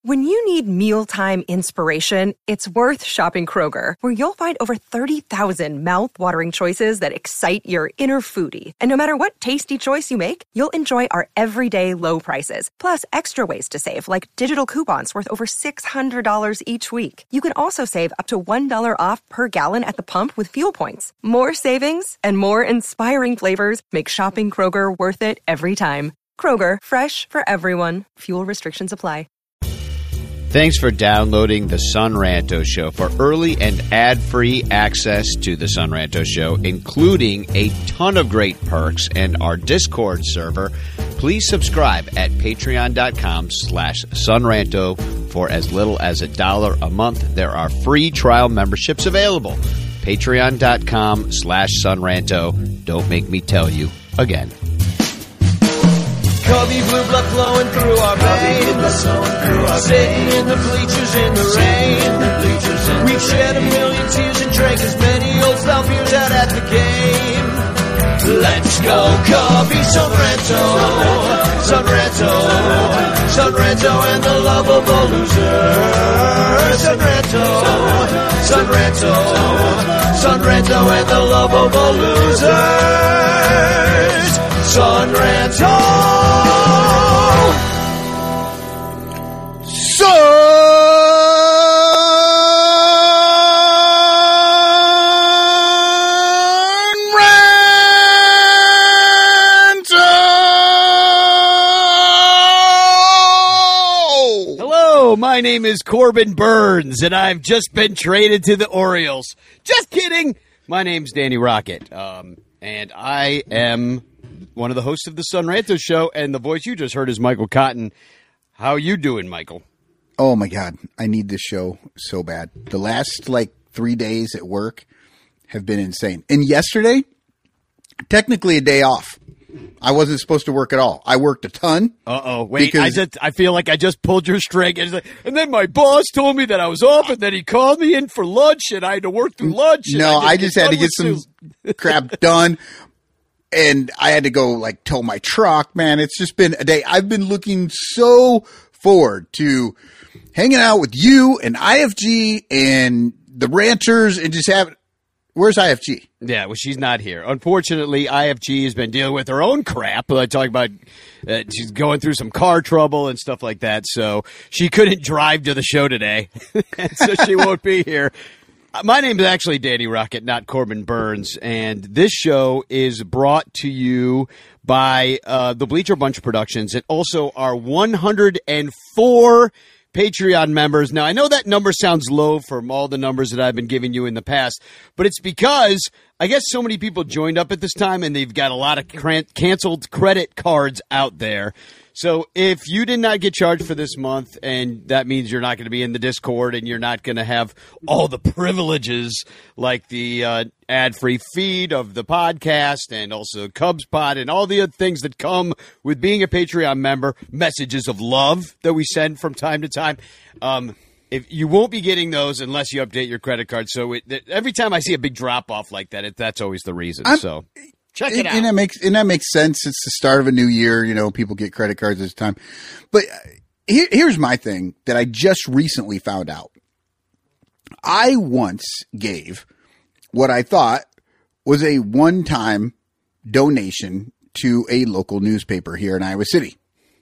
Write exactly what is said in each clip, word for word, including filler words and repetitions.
When you need mealtime inspiration, it's worth shopping Kroger, where you'll find over thirty thousand mouth-watering choices that excite your inner foodie. And no matter what tasty choice you make, you'll enjoy our everyday low prices, plus extra ways to save, like digital coupons worth over six hundred dollars each week. You can also save up to one dollar off per gallon at the pump with fuel points. More savings and more inspiring flavors make shopping Kroger worth it every time. Kroger, fresh for everyone. Fuel restrictions apply. Thanks for downloading The Son Ranto Show. For early and ad-free access to The Son Ranto Show, including a ton of great perks and our Discord server, please subscribe at patreon.com slash sunranto for as little as a dollar a month. There are free trial memberships available. Patreon.com slash sunranto. Don't make me tell you again. Cubby blue blood flowing through our veins, sitting in the bleachers in the rain. We've shed a million tears and drank as many old style beers out at the game. Let's go, Cubby, Sunranto, Sunranto, Sunranto and the lovable loser. Sunranto, Sunranto, Sunranto and the lovable losers. Sunranto. Hello, my name is Corbin Burns, and I've just been traded to the Orioles. Just kidding. My name's Danny Rocket, um, and I am one of the hosts of the Son Ranto Show, and the voice you just heard is Michael Cotton. How you doing, Michael? Oh, my God. I need this show so bad. The last, like, three days at work have been insane. And yesterday, technically a day off. I wasn't supposed to work at all. I worked a ton. Uh-oh. Wait, I just I feel like I just pulled your string. And, like, and then my boss told me that I was off, and then he called me in for lunch, and I had to work through lunch. No, I, I just had to get some crap done. And I had to go, like, tow my truck, man. It's just been a day. I've been looking so forward to hanging out with you and I F G and the ranchers and just having – where's I F G? Yeah, well, she's not here. Unfortunately, I F G has been dealing with her own crap. I talk about uh, she's going through some car trouble and stuff like that, so she couldn't drive to the show today, so she won't be here. My name is actually Danny Rocket, not Corbin Burns, and this show is brought to you by uh, the Bleacher Bunch Productions and also our one hundred four Patreon members. Now, I know that number sounds low from all the numbers that I've been giving you in the past, but it's because I guess so many people joined up at this time, and they've got a lot of can- canceled credit cards out there. So if you did not get charged for this month, and that means you're not going to be in the Discord and you're not going to have all the privileges like the uh, ad-free feed of the podcast and also Cubs Pod and all the other things that come with being a Patreon member, messages of love that we send from time to time, um, if you won't be getting those unless you update your credit card. So it, every time I see a big drop-off like that, it, that's always the reason. I'm- so. Check it and, out. And that makes and that makes sense. It's the start of a new year. You know, people get credit cards this time. But here, here's my thing that I just recently found out. I once gave what I thought was a one-time donation to a local newspaper here in Iowa City.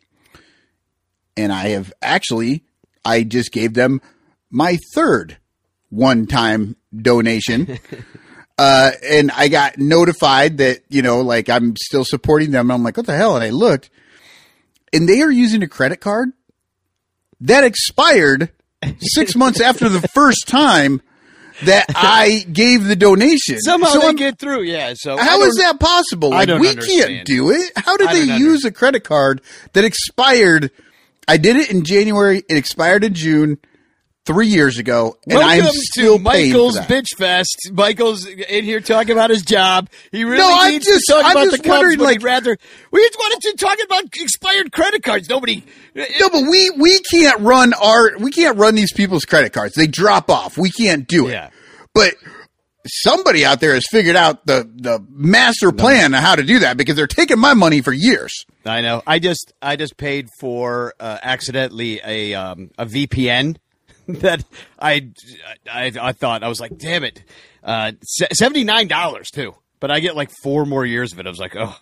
And I have actually, I just gave them my third one-time donation. Uh, and I got notified that, you know, like I'm still supporting them. I'm like, what the hell? And I looked, and they are using a credit card that expired six months after the first time that I gave the donation. Somehow so they I'm, get through. Yeah. So how is that possible? Like, I don't we understand. can't do it. How did I they don't use a credit card that expired? I did it in January. It expired in June. Three years ago, and Welcome I'm still to Michael's paying for that. Bitch Fest. Michael's in here talking about his job. He really No, I'm needs just- to talk I'm about just the Cubs, wondering, but like- he'd rather. We just wanted to talk about expired credit cards. Nobody. No, but we we can't run our we can't run these people's credit cards. They drop off. We can't do it. Yeah. But somebody out there has figured out the, the master plan on how to do that because they're taking my money for years. I know. I just I just paid for uh, accidentally a um, a V P N that I, I I thought I was like, damn it, uh, seventy-nine dollars too. But I get like four more years of it. I was like, oh.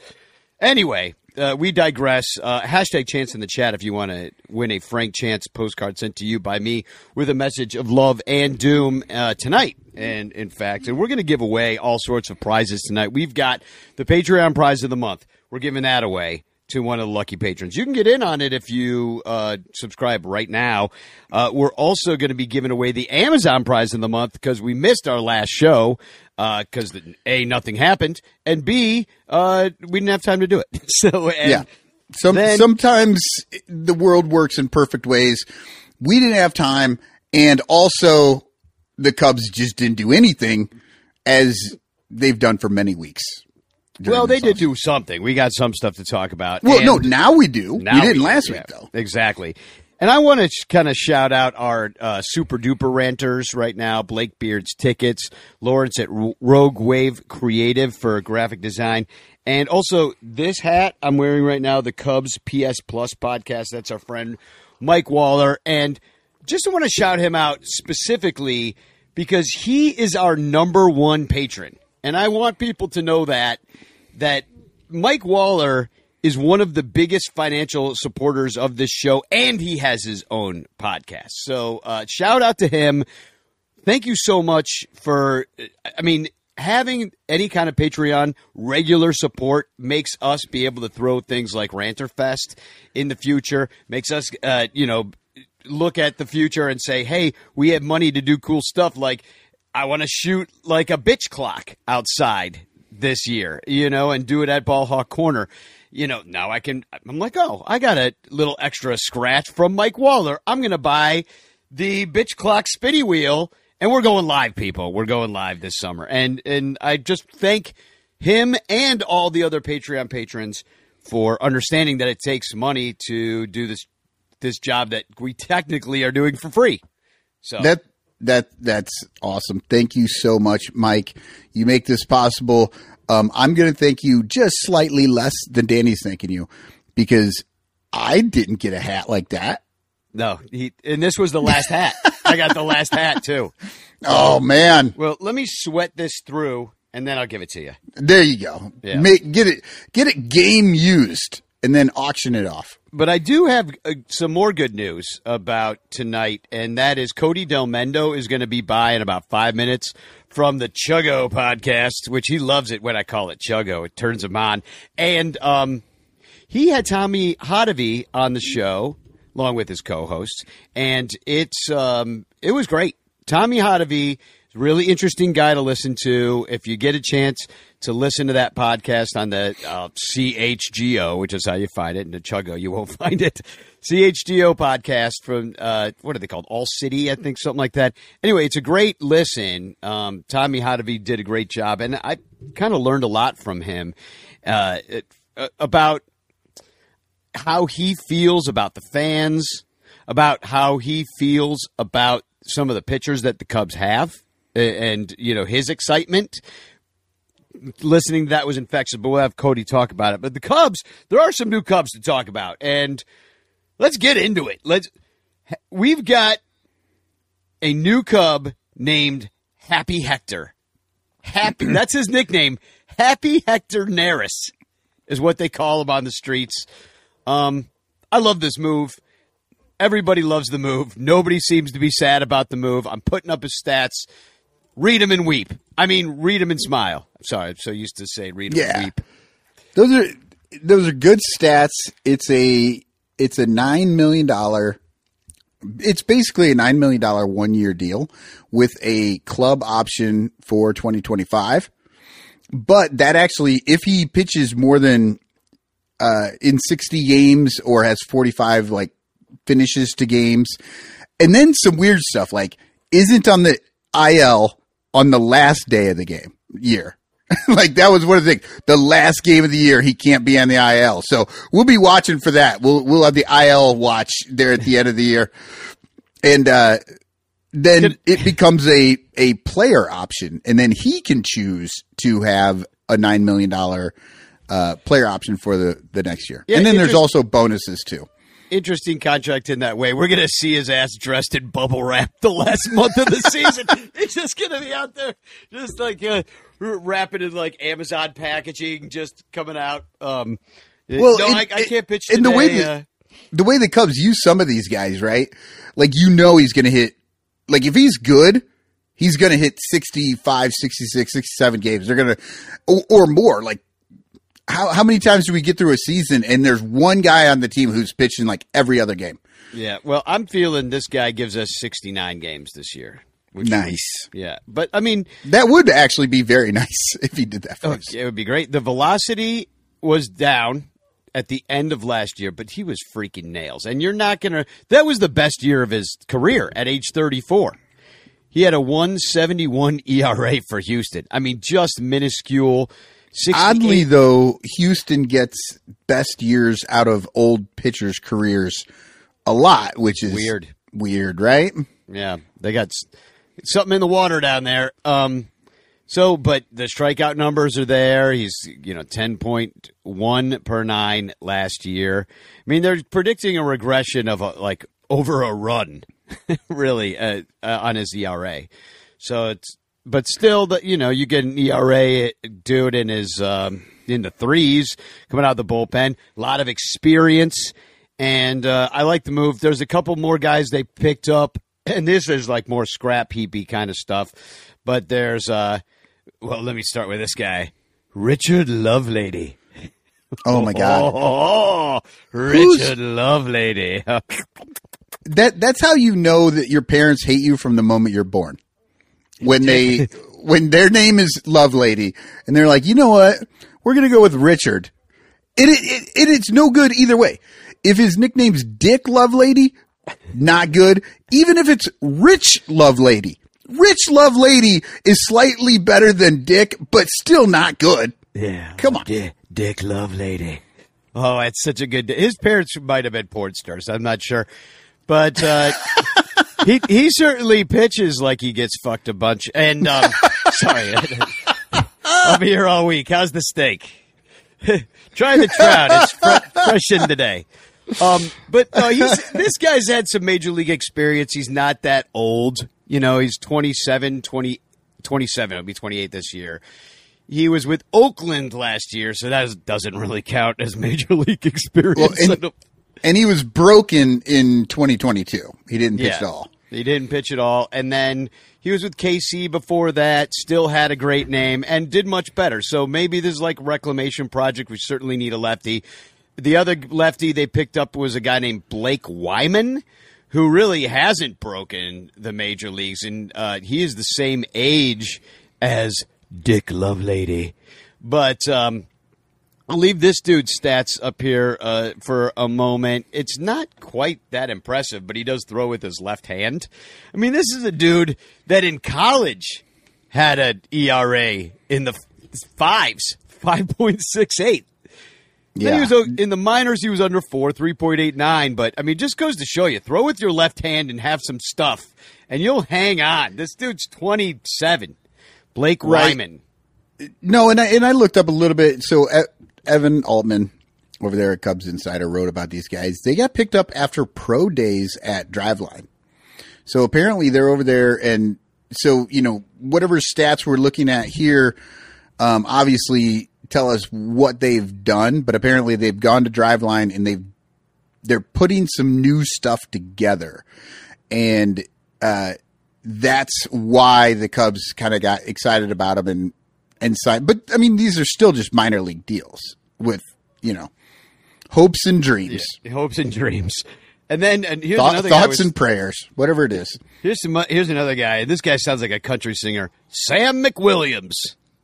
Anyway, uh, we digress. Uh, hashtag Chance in the chat if you want to win a Frank Chance postcard sent to you by me with a message of love and doom uh, tonight. And in fact, and we're going to give away all sorts of prizes tonight. We've got the Patreon prize of the month. We're giving that away to one of the lucky patrons. You can get in on it if you uh, subscribe right now. Uh, we're also going to be giving away the Amazon prize of the month because we missed our last show because, uh, A, nothing happened, and B, uh, we didn't have time to do it. So and yeah, Some, then, sometimes the world works in perfect ways. We didn't have time, and also the Cubs just didn't do anything as they've done for many weeks. Well, they did do something. We got some stuff to talk about. Well, no, now we do. Now we didn't we, last yeah, week, though. Exactly. And I want to sh- kind of shout out our uh, super duper ranters right now. Blake Beard's Tickets, Lawrence at R- Rogue Wave Creative for graphic design. And also this hat I'm wearing right now, the Cubs P S Plus podcast. That's our friend Mike Waller. And just want to shout him out specifically because he is our number one patron. And I want people to know that, that Mike Waller is one of the biggest financial supporters of this show, and he has his own podcast. So uh, shout out to him. Thank you so much for, I mean, having any kind of Patreon regular support makes us be able to throw things like Ranterfest in the future, makes us, uh, you know, look at the future and say, hey, we have money to do cool stuff like I want to shoot like a bitch clock outside this year, you know, and do it at Ball Hawk Corner. You know, now I can, I'm like, oh, I got a little extra scratch from Mike Waller. I'm going to buy the bitch clock spinny wheel, and we're going live, people. We're going live this summer. And, and I just thank him and all the other Patreon patrons for understanding that it takes money to do this, this job that we technically are doing for free. So that, That that's awesome. Thank you so much, Mike. You make this possible. Um, I'm going to thank you just slightly less than Danny's thanking you because I didn't get a hat like that. No, he, and this was the last hat. I got the last hat too. Oh man. Well, let me sweat this through and then I'll give it to you. There you go. Yeah. Make, get it, get it game used and then auction it off. But I do have uh, some more good news about tonight, and that is Cody Del Mendo is going to be by in about five minutes from the Chuggo podcast, which he loves it when I call it Chuggo. It turns him on. And um, he had Tommy Hotovy on the show, along with his co-hosts, and it's um, it was great. Tommy Hotovy, really interesting guy to listen to. If you get a chance to listen to that podcast on the uh, C H G O, which is how you find it, in the Chuggo, you won't find it. C H G O podcast from, uh, what are they called? All City, I think, something like that. Anyway, it's a great listen. Um, Tommy Hotovy did a great job, and I kind of learned a lot from him uh, it, uh, about how he feels about the fans, about how he feels about some of the pitchers that the Cubs have, and, you know, his excitement. Listening to that was infectious, but we'll have Cody talk about it. But the Cubs, there are some new Cubs to talk about, and let's get into it. Let's. We've got a new Cub named Happy Hector. Happy, that's his nickname. Happy Hector Neris is what they call him on the streets. Um, I love this move. Everybody loves the move. Nobody seems to be sad about the move. I'm putting up his stats. Read him and weep. I mean, read him and smile. I'm sorry, I'm so used to say read him yeah. and weep. Those are those are good stats. It's a it's a nine million dollar. It's basically a nine million dollar one year deal with a club option for twenty twenty five. But that actually, if he pitches more than uh, in sixty games or has forty five like finishes to games, and then some weird stuff like isn't on the I L on the last day of the game year. Like that was one of the things. The last game of the year, he can't be on the I L. So we'll be watching for that. We'll we'll have the I L watch there at the end of the year. And uh, then it becomes a, a player option, and then he can choose to have a nine million dollars uh, player option for the, the next year. Yeah, and then there's just, also bonuses too. Interesting contract in that way. We're going to see his ass dressed in bubble wrap the last month of the season. He's just going to be out there just like uh, wrapping in like Amazon packaging, just coming out. Um, well, no, it, I, I can't pitch today. And the way the, uh, the way the Cubs use some of these guys, right? Like, you know, he's going to hit, like if he's good, he's going to hit sixty-five, sixty-six, sixty-seven games. They're going to, or, or more. Like, how how many times do we get through a season and there's one guy on the team who's pitching like every other game? Yeah, well, I'm feeling this guy gives us sixty-nine games this year. Nice. Would, yeah, but I mean, that would actually be very nice if he did that for oh, us. It would be great. The velocity was down at the end of last year, but he was freaking nails. And you're not going to – that was the best year of his career at age thirty-four. He had a one seventy-one E R A for Houston. I mean, just minuscule. Oddly, though, Houston gets best years out of old pitchers' careers a lot, which is weird. Weird, right? Yeah, they got something in the water down there. Um, so, but the strikeout numbers are there. He's, you know, ten point one per nine last year. I mean, they're predicting a regression of a, like over a run, really, uh, uh, on his E R A. So it's. But still, the, you know, you get an E R A dude in his um, in the threes coming out of the bullpen. A lot of experience, and uh, I like the move. There's a couple more guys they picked up, and this is like more scrap heapy kind of stuff. But there's, uh, well, let me start with this guy, Richard Lovelady. Oh my God, oh, Richard Lovelady. that that's how you know that your parents hate you from the moment you're born. When they, when their name is Lovelady, and they're like, you know what, we're gonna go with Richard. It, it, it, it it's no good either way. If his nickname's Dick Lovelady, not good. Even if it's Rich Lovelady, Rich Lovelady is slightly better than Dick, but still not good. Yeah, come on, Dick, Dick Lovelady. Oh, it's such a good. His parents might have been porn stars. I'm not sure, but. Uh, He he certainly pitches like he gets fucked a bunch. And, um, sorry, I'll be here all week. How's the steak? Try the trout. It's fre- fresh in today. Um, but no, he's, this guy's had some major league experience. He's not that old. You know, he's twenty-seven, twenty, twenty-seven. He'll be twenty-eight this year. He was with Oakland last year, so that doesn't really count as major league experience. Well, and, and he was broken in twenty twenty-two. He didn't pitch yeah, at all. He didn't pitch at all. And then he was with K C before that, still had a great name, and did much better. So maybe this is like a reclamation project. We certainly need a lefty. The other lefty they picked up was a guy named Blake Wyman, who really hasn't broken the major leagues. And uh, he is the same age as Dick Lovelady. But um, I'll leave this dude's stats up here uh, for a moment. It's not quite that impressive, but he does throw with his left hand. I mean, this is a dude that in college had an E R A in the fives, five point six eight. Yeah. Then he was in the minors. He was under four, three point eight nine. But I mean, just goes to show you: throw with your left hand and have some stuff, and you'll hang on. This dude's twenty-seven. Blake right. Wyman. No, and I and I looked up a little bit. So Evan Altman over there at Cubs Insider wrote about these guys. They got picked up after pro days at Driveline. So apparently they're over there, and so you know whatever stats we're looking at here, um, obviously tell us what they've done. But apparently they've gone to Driveline and they've they're putting some new stuff together, and uh, that's why the Cubs kind of got excited about them and. And sign, but I mean, these are still just minor league deals with, you know, hopes and dreams. Yeah, hopes and dreams. And then and here's Thought, another thoughts guy was, and prayers, whatever it is. Here's some, here's another guy. This guy sounds like a country singer, Sam McWilliams.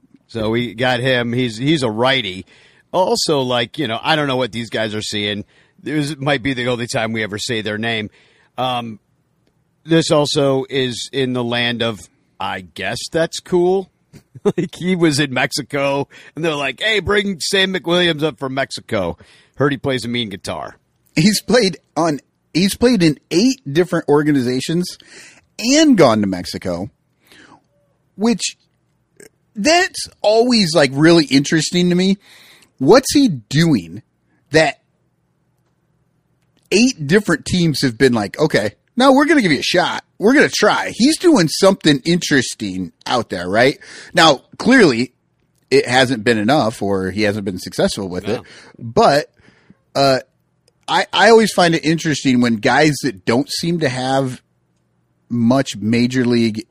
So we got him. He's he's a righty. Also, like you know, I don't know what these guys are seeing. This might be the only time we ever say their name. Um, this also is in the land of, I guess that's cool. Like he was in Mexico, and they're like, "Hey, bring Sam McWilliams up from Mexico." Heard he plays a mean guitar. He's played on. He's played in eight different organizations, and gone to Mexico, which that's always like really interesting to me. What's he doing that eight different teams have been like, okay, no, we're going to give you a shot. We're going to try. He's doing something interesting out there, right? Now, clearly it hasn't been enough, or he hasn't been successful with no. it, but, uh, I, I always find it interesting when guys that don't seem to have much major league,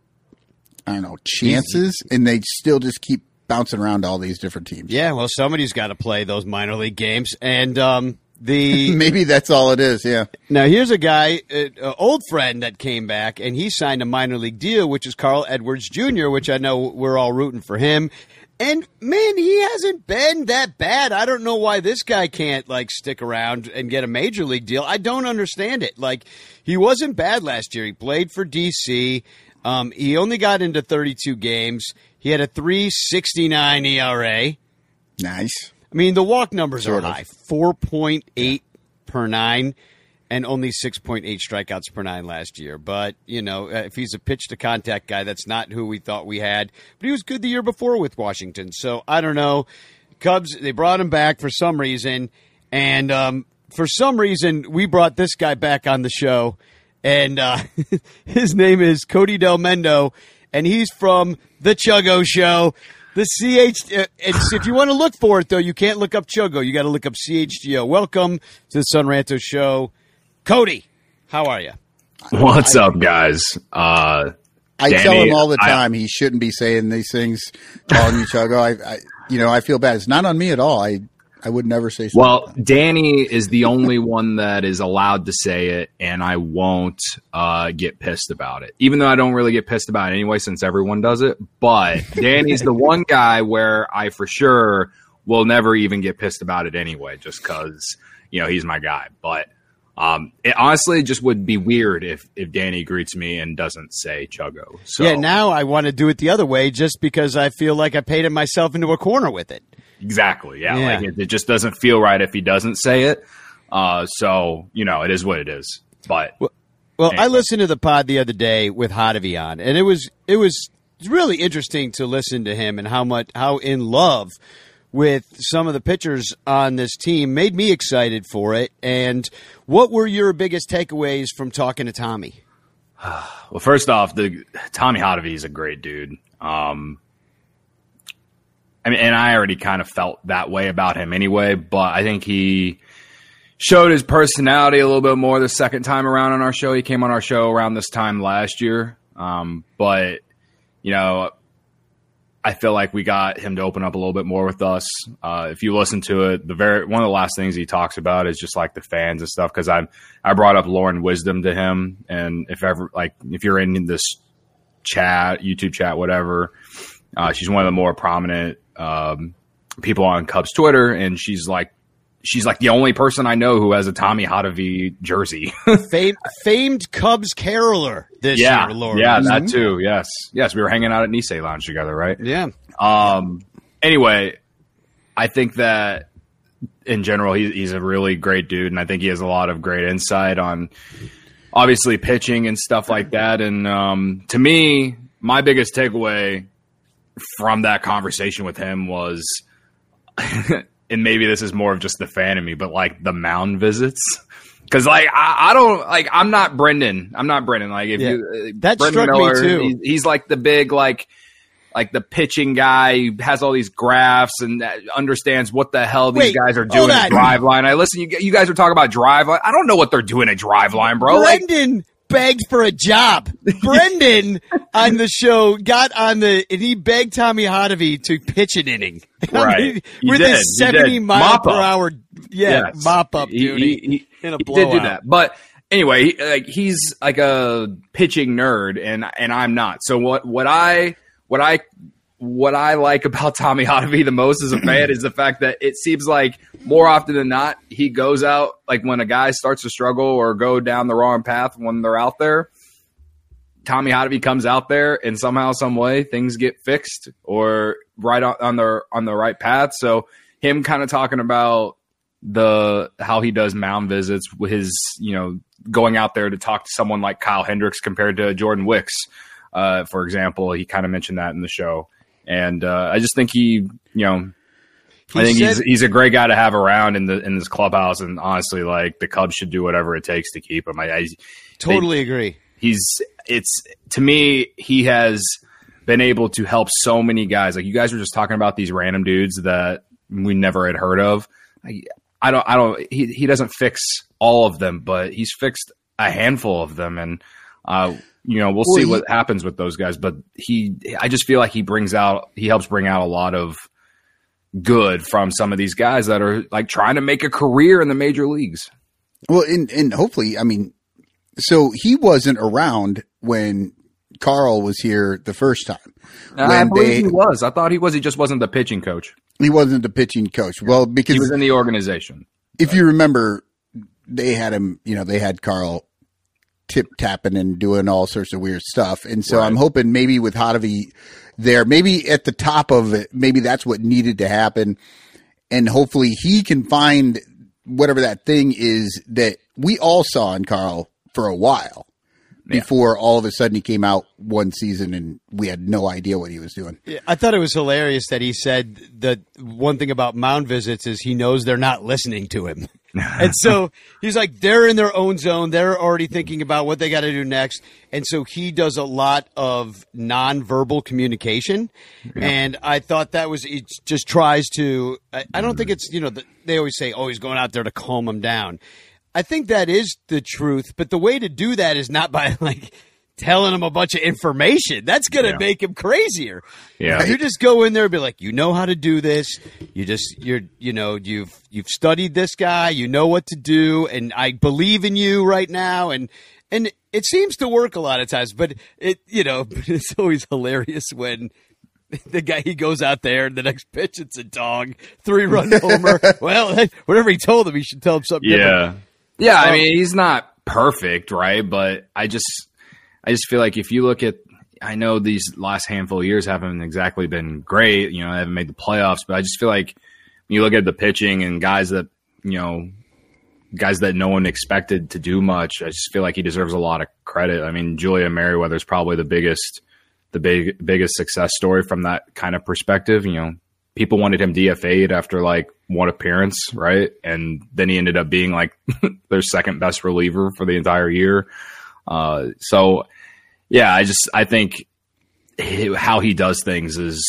I don't know, chances, and they still just keep bouncing around all these different teams. Yeah, well, somebody's got to play those minor league games, and um, the maybe that's all it is. Yeah. Now here's a guy, an old friend that came back, and he signed a minor league deal, which is Carl Edwards Junior, which I know we're all rooting for him. And, man, he hasn't been that bad. I don't know why this guy can't, like, stick around and get a major league deal. I don't understand it. Like, he wasn't bad last year. He played for D C. Um, he only got into thirty-two games. He had a three sixty-nine E R A. Nice. I mean, the walk numbers sort are of. high. four point eight per nine. And only six point eight strikeouts per nine last year. But, you know, if he's a pitch-to-contact guy, that's not who we thought we had. But he was good the year before with Washington. So, I don't know. Cubs, they brought him back for some reason. And um, for some reason, we brought this guy back on the show. And uh, his name is Cody Del Mendo. And he's from The Chuggo Show. The C H, uh, it's, if you want to look for it, though, you can't look up Chuggo. You got to look up C H G O. Welcome to the Son Ranto Show. Cody, how are you? What's I, up, guys? Uh, I Danny, tell him all the time I, he shouldn't be saying these things, calling you Chuggo. I, I, you know, I feel bad. It's not on me at all. I, I would never say something. Well, Danny is the only one that is allowed to say it, and I won't uh, get pissed about it, even though I don't really get pissed about it anyway since everyone does it. But Danny's the one guy where I for sure will never even get pissed about it anyway, just because, you know, he's my guy. But Um, it honestly just would be weird if, if Danny greets me and doesn't say Chuggo. So, yeah, now I want to do it the other way just because I feel like I painted myself into a corner with it. Exactly. Yeah. yeah. Like it, it just doesn't feel right if he doesn't say it. Uh, so, you know, it is what it is. But well, well anyway. I listened to the pod the other day with Hottovy on, and it was it was really interesting to listen to him and how much how in love with some of the pitchers on this team made me excited for it. And what were your biggest takeaways from talking to Tommy? Well, first off, the Tommy Hottovy is a great dude. Um, I mean, and I already kind of felt that way about him anyway, but I think he showed his personality a little bit more the second time around on our show. He came on our show around this time last year. Um, but, you know, I feel like we got him to open up a little bit more with us. Uh, if you listen to it, the very one of the last things he talks about is just like the fans and stuff. Because I I brought up Lauren Wisdom to him, and if ever like if you're in this chat, YouTube chat, whatever, uh, she's one of the more prominent um, people on Cubs Twitter, and she's like she's like the only person I know who has a Tommy Hottovy jersey. Fam- famed Cubs caroler this yeah, year, Lauren. Yeah, that too. Yes, yes, we were hanging out at Nisei Lounge together, right? Yeah. Um. Anyway, I think that in general, he, he's a really great dude, and I think he has a lot of great insight on obviously pitching and stuff like that. And um, to me, my biggest takeaway from that conversation with him was. And maybe this is more of just the fan in me, but like the mound visits. Cause like, I, I don't like, I'm not Brendan. I'm not Brendan. Like if yeah. you, that Brendan struck Miller, me too. He, he's like the big, like, like the pitching guy. He has all these graphs and understands what the hell these Wait, guys are doing at Driveline. I listen, you, you guys are talking about Driveline. I don't know what they're doing at Driveline, bro. Brendan like, begged for a job. Brendan on the show got on the, and he begged Tommy Hottovy to pitch an inning. Right. I mean, He with did. his seventy He mile mop per up. hour, yeah, Yes. mop up He- duty he- he- in a He blowout. did do that. But anyway, he, like he's like a pitching nerd, and and I'm not. So what what I what I what I like about Tommy Hottovy the most as a fan is the fact that it seems like more often than not he goes out like when a guy starts to struggle or go down the wrong path when they're out there. Tommy Hottovy comes out there and somehow, some way, things get fixed or right on, on the on the right path. So him kind of talking about the how he does mound visits with his, you know, going out there to talk to someone like Kyle Hendricks compared to Jordan Wicks, uh, for example. He kind of mentioned that in the show. And uh, I just think he, you know, he I think said, he's he's a great guy to have around in the in this clubhouse. And honestly, like, the Cubs should do whatever it takes to keep him. I, I totally they, agree. He's it's to me, he has been able to help so many guys. Like, you guys were just talking about these random dudes that we never had heard of. I, I don't I don't he he doesn't fix all of them, but he's fixed a handful of them. And uh, you know, we'll, well see he, what happens with those guys. But he, I just feel like he brings out, he helps bring out a lot of good from some of these guys that are like trying to make a career in the major leagues. Well, and, and hopefully, I mean, so he wasn't around when Carl was here the first time. Uh, I believe they, he was. I thought he was. He just wasn't the pitching coach. He wasn't the pitching coach. Well, because he was in the organization. If you remember, they had him, you know, they had Carl tip tapping and doing all sorts of weird stuff. And so right. I'm hoping maybe with Hottovy there, maybe at the top of it, maybe that's what needed to happen. And hopefully he can find whatever that thing is that we all saw in Carl for a while yeah. before all of a sudden he came out one season and we had no idea what he was doing. Yeah, I thought it was hilarious that he said that one thing about mound visits is he knows they're not listening to him. And so he's like, they're in their own zone. They're already thinking about what they got to do next. And so he does a lot of nonverbal communication. Yeah. And I thought that was, it just tries to, I, I don't think it's, you know, the, they always say, oh, he's going out there to calm them down. I think that is the truth. But the way to do that is not by like telling him a bunch of information. That's going to yeah. make him crazier. Yeah. You just go in there and be like, you know how to do this. You just, you're, you know, you've, you've studied this guy, you know what to do. And I believe in you right now. And, and it seems to work a lot of times, but it, you know, it's always hilarious when the guy, he goes out there and the next pitch, it's a dog, three run homer. Well, whatever he told him, he should tell him something yeah. different. Yeah. Um, I mean, he's not perfect, right? But I just, I just feel like if you look at, I know these last handful of years haven't exactly been great. You know, I haven't made the playoffs, but I just feel like when you look at the pitching and guys that, you know, guys that no one expected to do much, I just feel like he deserves a lot of credit. I mean, Julian Merryweather is probably the biggest, the big, biggest success story from that kind of perspective. You know, people wanted him D F A'd after like one appearance, right? And then he ended up being like their second best reliever for the entire year. Uh, so, yeah, I just I think he, how he does things is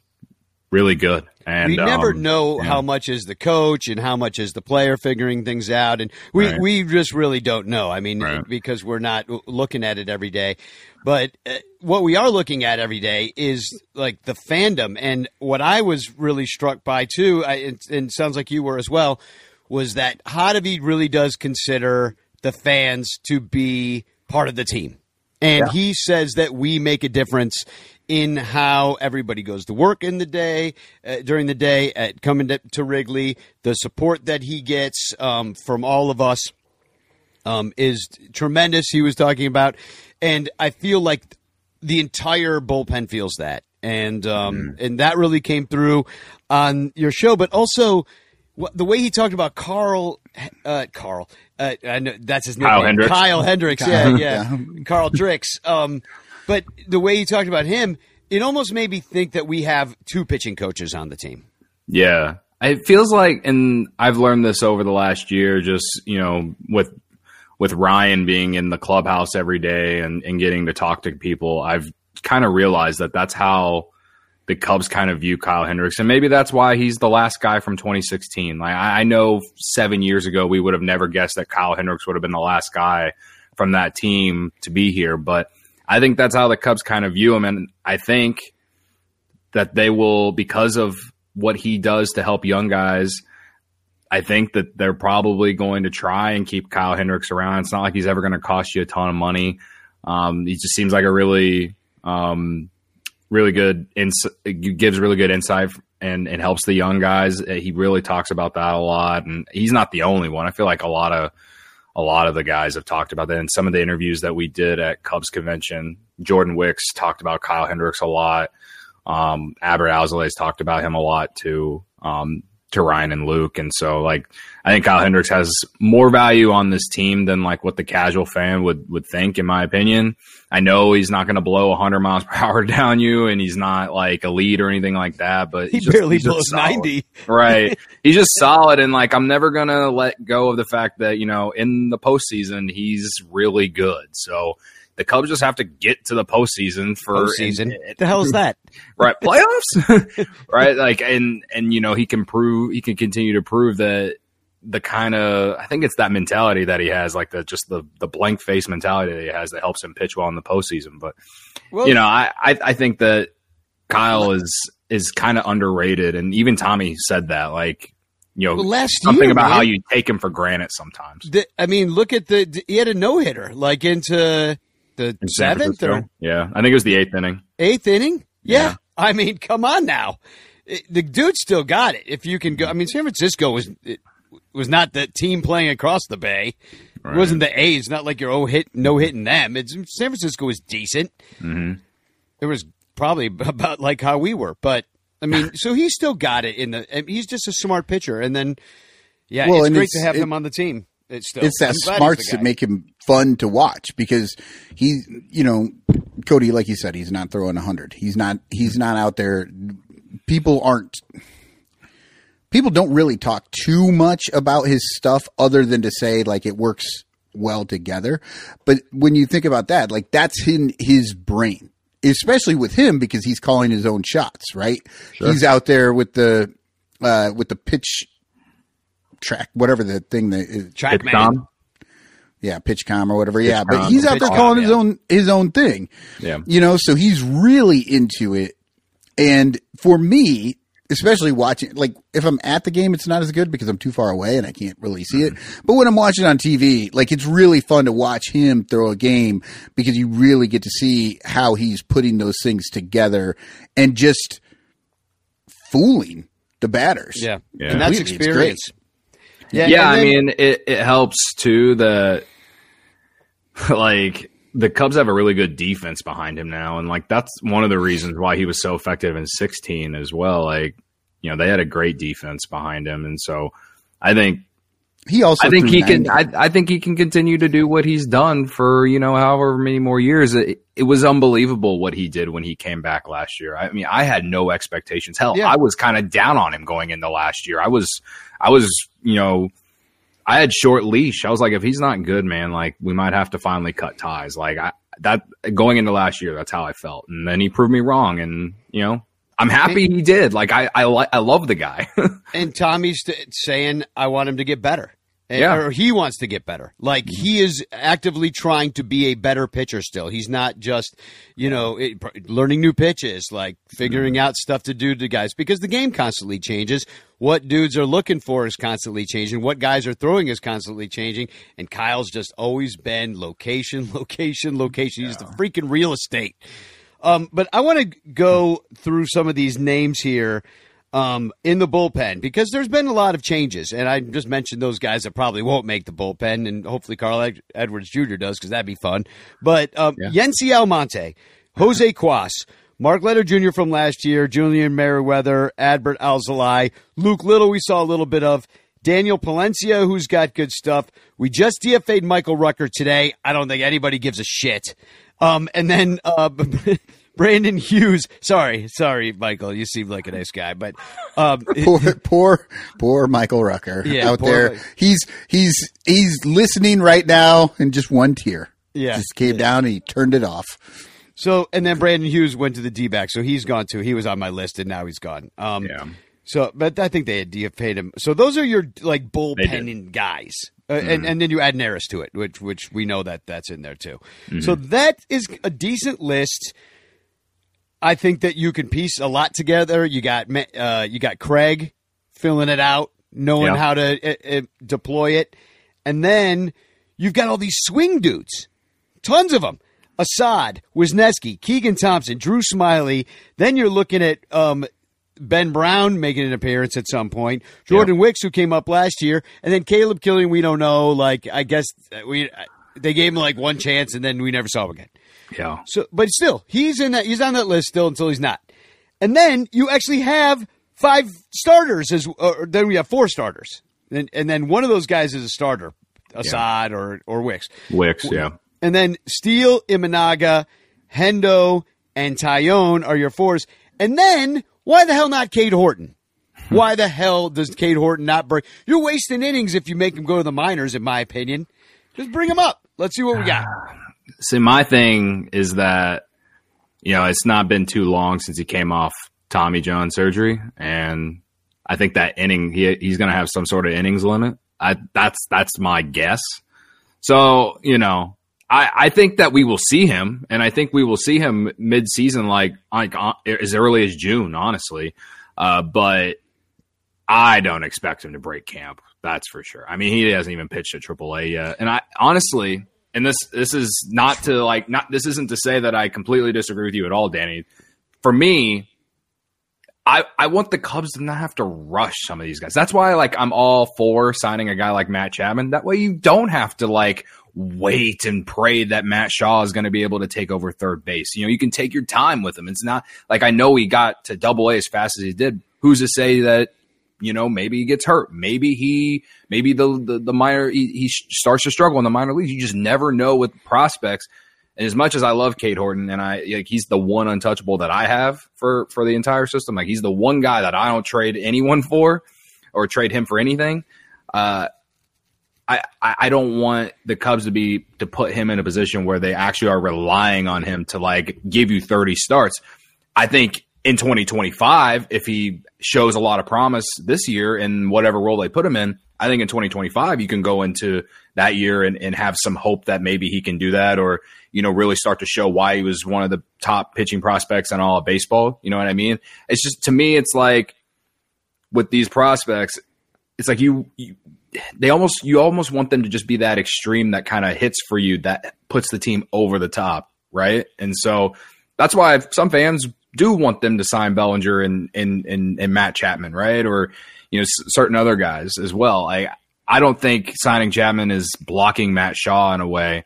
really good. And we never um, know yeah. how much is the coach and how much is the player figuring things out, and we right. we just really don't know. I mean, right. because we're not looking at it every day. But uh, what we are looking at every day is like the fandom, and what I was really struck by too, I, and, and sounds like you were as well, was that Hottovy really does consider the fans to be part of the team. And yeah. he says that we make a difference in how everybody goes to work in the day, uh, during the day, at coming to, to Wrigley. The support that he gets um, from all of us um, is tremendous, he was talking about. And I feel like the entire bullpen feels that. And um, mm. and that really came through on your show. But also the way he talked about Carl, uh, Carl, uh, I know that's his name. Kyle Hendricks. Kyle Hendricks, yeah, yeah. Carl Drix. Um, but the way he talked about him, it almost made me think that we have two pitching coaches on the team. Yeah. It feels like, and I've learned this over the last year, just, you know, with with Ryan being in the clubhouse every day and, and getting to talk to people, I've kind of realized that that's how the Cubs kind of view Kyle Hendricks. And maybe that's why he's the last guy from twenty sixteen. Like, I know seven years ago, we would have never guessed that Kyle Hendricks would have been the last guy from that team to be here. But I think that's how the Cubs kind of view him. And I think that they will, because of what he does to help young guys, I think that they're probably going to try and keep Kyle Hendricks around. It's not like he's ever going to cost you a ton of money. Um, he just seems like a really, um, really good, ins- gives really good insight and, and helps the young guys. He really talks about that a lot. And he's not the only one. I feel like a lot of, a lot of the guys have talked about that. In some of the interviews that we did at Cubs convention, Jordan Wicks talked about Kyle Hendricks a lot. Um, Aber Alzolay talked about him a lot too. Um, to Ryan and Luke. And so, like, I think Kyle Hendricks has more value on this team than like what the casual fan would, would think, in my opinion. I know he's not going to blow one hundred miles per hour down you, and he's not like elite or anything like that, but he he's just, barely he's just blows solid. ninety. Right. He's just solid. And like, I'm never going to let go of the fact that, you know, in the postseason, he's really good. So the Cubs just have to get to the postseason for Postseason. What the hell is that? Right. Playoffs. Right. Like, and, and, you know, he can prove, he can continue to prove that the kind of, I think it's that mentality that he has, like the, just the, the blank face mentality that he has that helps him pitch well in the postseason. But, well, you know, I, I, I think that Kyle is, is kind of underrated. And even Tommy said that, like, you know, well, last something year, about man, how you take him for granted sometimes. The, I mean, look at the, he had a no hitter like into the In San seventh Francisco. or Yeah. I think it was the eighth inning. eighth inning. Yeah. Yeah. I mean, come on now. It- the dude still got it. If you can go, I mean, San Francisco was, it was not the team playing across the bay. Right. It wasn't the A's, not like you're oh hit, no hitting them. It's, San Francisco was decent. Mm-hmm. It was probably about like how we were, but I mean, so he still got it in the, he's just a smart pitcher. And then, yeah, Well, it's and great it's- to have it- him on the team. It's still, It's that I'm glad he's smarts the that guy. make him fun to watch because he's, you know, Cody, like you said, he's not throwing a hundred. He's not, he's not out there. People aren't, people don't really talk too much about his stuff other than to say like it works well together. But when you think about that, like that's in his brain, especially with him because he's calling his own shots, right? Sure. He's out there with the, uh, with the pitch track, whatever the thing that is. Track It's man. Dom. Yeah, PitchCom or whatever. Yeah, but PitchCom. he's out there PitchCom, calling his yeah. own his own thing. Yeah. You know, so he's really into it. And for me, especially watching, like if I'm at the game, it's not as good because I'm too far away and I can't really see it. But when I'm watching on T V, like it's really fun to watch him throw a game because you really get to see how he's putting those things together and just fooling the batters. Yeah. Yeah. And that's Completely. It's experience. Yeah, Yeah, and I then- mean, it, it helps too that like the Cubs have a really good defense behind him now, and like that's one of the reasons why he was so effective in sixteen as well. Like, you know, they had a great defense behind him, and so I think He also I think threw he can. ninety. I, I think he can continue to do what he's done for, you know, however many more years. It, it was unbelievable what he did when he came back last year. I mean, I had no expectations. Hell, Yeah. I was kind of down on him going into last year. I was, I was, you know, I had short leash. I was like, if he's not good, man, like we might have to finally cut ties. Like I, that going into last year, that's how I felt. And then he proved me wrong. And you know, I'm happy he did. Like I, I, li- I love the guy. And Tommy's t- saying, I want him to get better. And- Yeah. Or he wants to get better. Like, he is actively trying to be a better pitcher still. He's not just, you know, it, learning new pitches, like figuring out stuff to do to guys. Because the game constantly changes. What dudes are looking for is constantly changing. What guys are throwing is constantly changing. And Kyle's just always been location, location, location. He's the freaking real estate. Um, but I want to go through some of these names here um, in the bullpen because there's been a lot of changes. And I just mentioned those guys that probably won't make the bullpen, and hopefully Carl Ed- Edwards Junior does because that'd be fun. But um, Yeah. Yency Almonte, Jose Cuas, Mark Letter Junior from last year, Julian Merriweather, Adbert Alzolay, Luke Little we saw a little bit of, Daniel Palencia, who's got good stuff. We just D F A'd Michael Rucker today. I don't think anybody gives a shit. Um, and then uh, Brandon Hughes. Sorry, sorry, Michael. You seem like a nice guy, but um, Poor, poor, poor Michael Rucker Yeah, out poor there. Mike. He's he's he's listening right now in just one tear. Yeah. just came down and he turned it off. so and then Brandon Hughes went to the D-backs, so he's gone too. He was on my list, and now he's gone. Um, Yeah. So, but I think they had D F A'd him. So those are your like They bullpenning guys, uh, and and then you add Neris to it, which which we know that that's in there too. Mm-hmm. So that is a decent list. I think that you can piece a lot together. You got Ma- uh, you got Craig filling it out, knowing Yeah. how to uh, uh, deploy it, and then you've got all these swing dudes, tons of them. Assad, Wisniewski, Keegan Thompson, Drew Smiley. Then you're looking at um, Ben Brown making an appearance at some point. Jordan Wicks, who came up last year, and then Caleb Killian. We don't know. Like I guess we they gave him like one chance, and then we never saw him again. Yeah. So, but still, he's in that. He's on that list still until he's not. And then you actually have five starters. As uh, then we have four starters, and, and then one of those guys is a starter, Assad yeah. or or Wicks. Wicks, yeah. And then Steele, Imanaga, Hendo, and Tyone are your fours. And then why the hell not Cade Horton? Why the hell does Cade Horton not break? You're wasting innings if you make him go to the minors, in my opinion. Just bring him up. Let's see what we got. See, my thing is that, you know, it's not been too long since he came off Tommy John surgery, and I think that inning he he's going to have some sort of innings limit. I that's that's my guess. So, you know, I, I think that we will see him, and I think we will see him mid-season, like, like uh, as early as June, honestly. Uh, but I don't expect him to break camp. That's for sure. I mean, he hasn't even pitched at triple A yet. And I honestly, and this this is not to like not this isn't to say that I completely disagree with you at all, Danny. For me, I I want the Cubs to not have to rush some of these guys. That's why like I'm all for signing a guy like Matt Chapman. That way you don't have to like wait and pray that Matt Shaw is going to be able to take over third base. You know, you can take your time with him. It's not like I know he got to double A as fast as he did. Who's to say that, you know, maybe he gets hurt. Maybe he, maybe the, the, the minor, he, he starts to struggle in the minor leagues. You just never know with prospects. And as much as I love Cade Horton, and I, like, he's the one untouchable that I have for, for the entire system. Like, he's the one guy that I don't trade anyone for or trade him for anything. Uh, I, I don't want the Cubs to be, to put him in a position where they actually are relying on him to like give you thirty starts. I think in twenty twenty-five, if he shows a lot of promise this year in whatever role they put him in, I think in twenty twenty-five, you can go into that year and, and have some hope that maybe he can do that, or, you know, really start to show why he was one of the top pitching prospects in all of baseball. You know what I mean? It's just, to me, it's like with these prospects, it's like you, you they almost, you almost want them to just be that extreme that kind of hits for you, that puts the team over the top. Right. And so that's why some fans do want them to sign Bellinger and, and, and, and Matt Chapman, right? Or, you know, s- certain other guys as well. I, I don't think signing Chapman is blocking Matt Shaw in a way.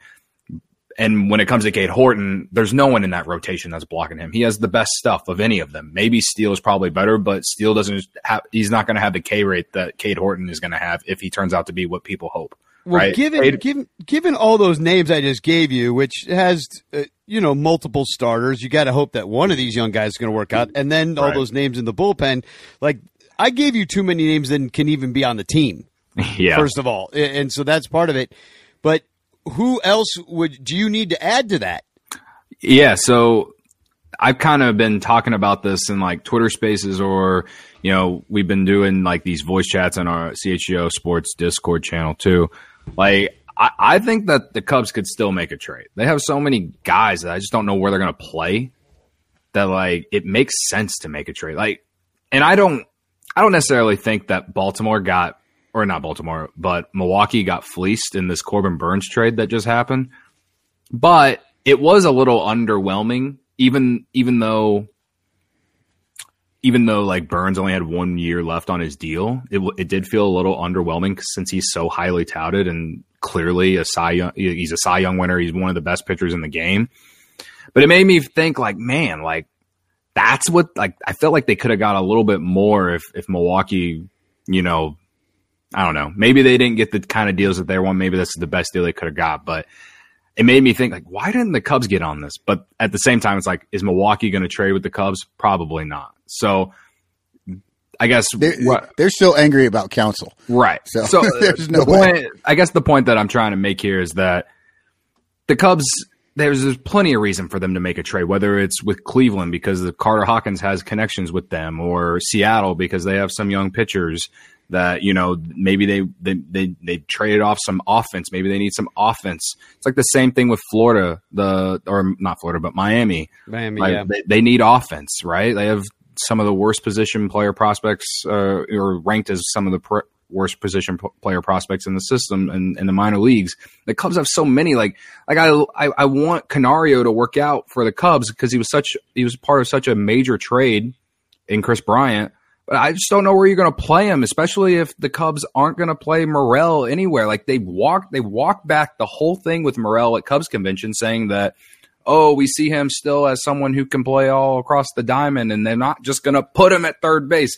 And when it comes to Cade Horton, there's no one in that rotation that's blocking him. He has the best stuff of any of them. Maybe Steele is probably better, but Steele doesn't have, he's not going to have the K rate that Cade Horton is going to have if he turns out to be what people hope. Well, right? given, Cade, given, given all those names I just gave you, which has, uh, you know, multiple starters, you got to hope that one of these young guys is going to work out. And then all right. those names in the bullpen, like, I gave you too many names that can even be on the team. Yeah. First of all. And so that's part of it. But who else would do you need to add to that? Yeah, so I've kind of been talking about this in like Twitter Spaces, or, you know, we've been doing like these voice chats on our C H G O Sports Discord channel too. Like, I, I think that the Cubs could still make a trade. They have so many guys that I just don't know where they're going to play, that like it makes sense to make a trade. Like, and I don't, I don't necessarily think that Baltimore got, or not Baltimore, but Milwaukee got fleeced in this Corbin Burns trade that just happened. But it was a little underwhelming, even even though even though like Burns only had one year left on his deal. It it did feel a little underwhelming since he's so highly touted and clearly a Cy Young, he's a Cy Young winner. He's one of the best pitchers in the game. But it made me think like, man, like that's what like I felt like they could have got a little bit more if if Milwaukee, you know, I don't know. Maybe they didn't get the kind of deals that they want. Maybe this is the best deal they could have got. But it made me think, like, why didn't the Cubs get on this? But at the same time, it's like, is Milwaukee going to trade with the Cubs? Probably not. So I guess they're, what, they're still angry about Counsell. Right. So, so there's no the way. Point, I guess the point that I'm trying to make here is that the Cubs, there's, there's plenty of reason for them to make a trade, whether it's with Cleveland because the Carter Hawkins has connections with them, or Seattle because they have some young pitchers that, you know, maybe they, they, they, they traded off some offense. Maybe they need some offense. It's like the same thing with Florida, the, or not Florida, but Miami. Miami, like, yeah. They, they need offense, right? They have some of the worst position player prospects, uh, or ranked as some of the pr- worst position p- player prospects in the system and in, in the minor leagues. The Cubs have so many, like, like I, I, I want Canario to work out for the Cubs because he was such, he was part of such a major trade in Chris Bryant. But I just don't know where you're going to play him, especially if the Cubs aren't going to play Morel anywhere. Like they walked, they walked back the whole thing with Morel at Cubs convention, saying that, oh, we see him still as someone who can play all across the diamond, and they're not just going to put him at third base.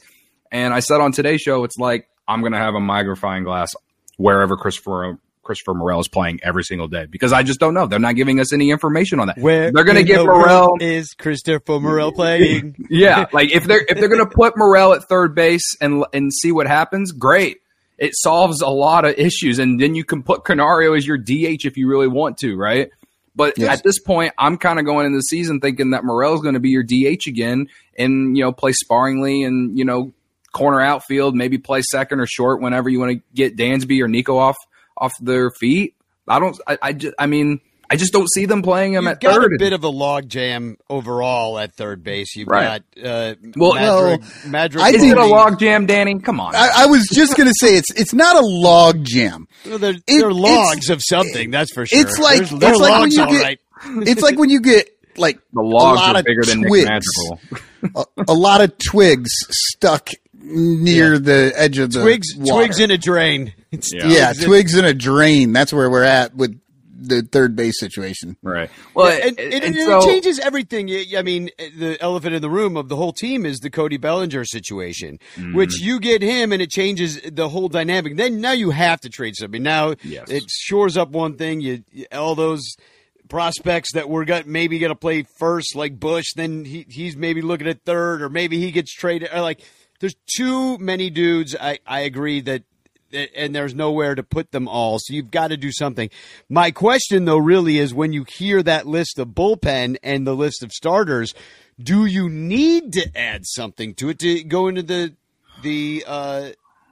And I said on today's show, it's like I'm going to have a magnifying glass wherever Christopher Christopher Morel is playing every single day because I just don't know. They're not giving us any information on that. Where they're going to give the Morel is Christopher Morel playing? Yeah, like if they're if they're going to put Morel at third base and and see what happens, great. It solves a lot of issues, and then you can put Canario as your D H if you really want to, right? But yes. At this point, I'm kind of going into the season thinking that Morel is going to be your D H again, and you know play sparingly and you know corner outfield, maybe play second or short whenever you want to get Dansby or Nico off off their feet. I don't. I. I, just, I mean, I just don't see them playing him You've at got third. A bit of a log jam overall at third base. You've right. got uh, well, Madrick, no, Madrick. I Is think, it a log jam, Danny? Come on. I, I was just going to say it's it's not a log jam. Well, they're, It- they're logs it's- of something. That's for sure. It's like There's- they're it's like when logs, you all get right. it's like when you get like the a logs lot are of bigger than Nick twigs, Madrigal. a, a lot of twigs stuck near Yeah. the edge of the Twigs, water. twigs in a drain. It's Yeah. yeah, twigs in- twigs in a drain. That's where we're at with the third base situation. Right. Well, Yeah, and, and, and, and and so, it changes everything. Y- I mean, the elephant in the room of the whole team is the Cody Bellinger situation, Mm. which you get him and it changes the whole dynamic. Then now you have to trade somebody. Now Yes. it shores up one thing. You all those prospects that were got maybe going to play first, like Bush. Then he he's maybe looking at third, or maybe he gets traded. Or like there's too many dudes. I I agree that. And there's nowhere to put them all, so you've got to do something. My question, though, really is when you hear that list of bullpen and the list of starters, do you need to add something to it to go into the the uh,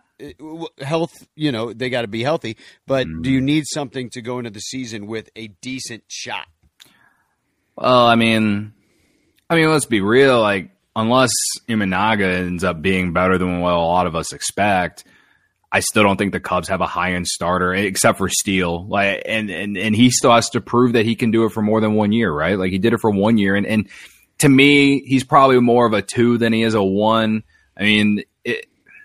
health? You know, they got to be healthy, but mm. do you need something to go into the season with a decent shot? Well, I mean, I mean, let's be real. Like, unless Imanaga ends up being better than what a lot of us expect, I still don't think the Cubs have a high-end starter except for Steele. Like, and, and, and he still has to prove that he can do it for more than one year, right? Like, he did it for one year. And, and to me, he's probably more of a two than he is a one. I mean, it,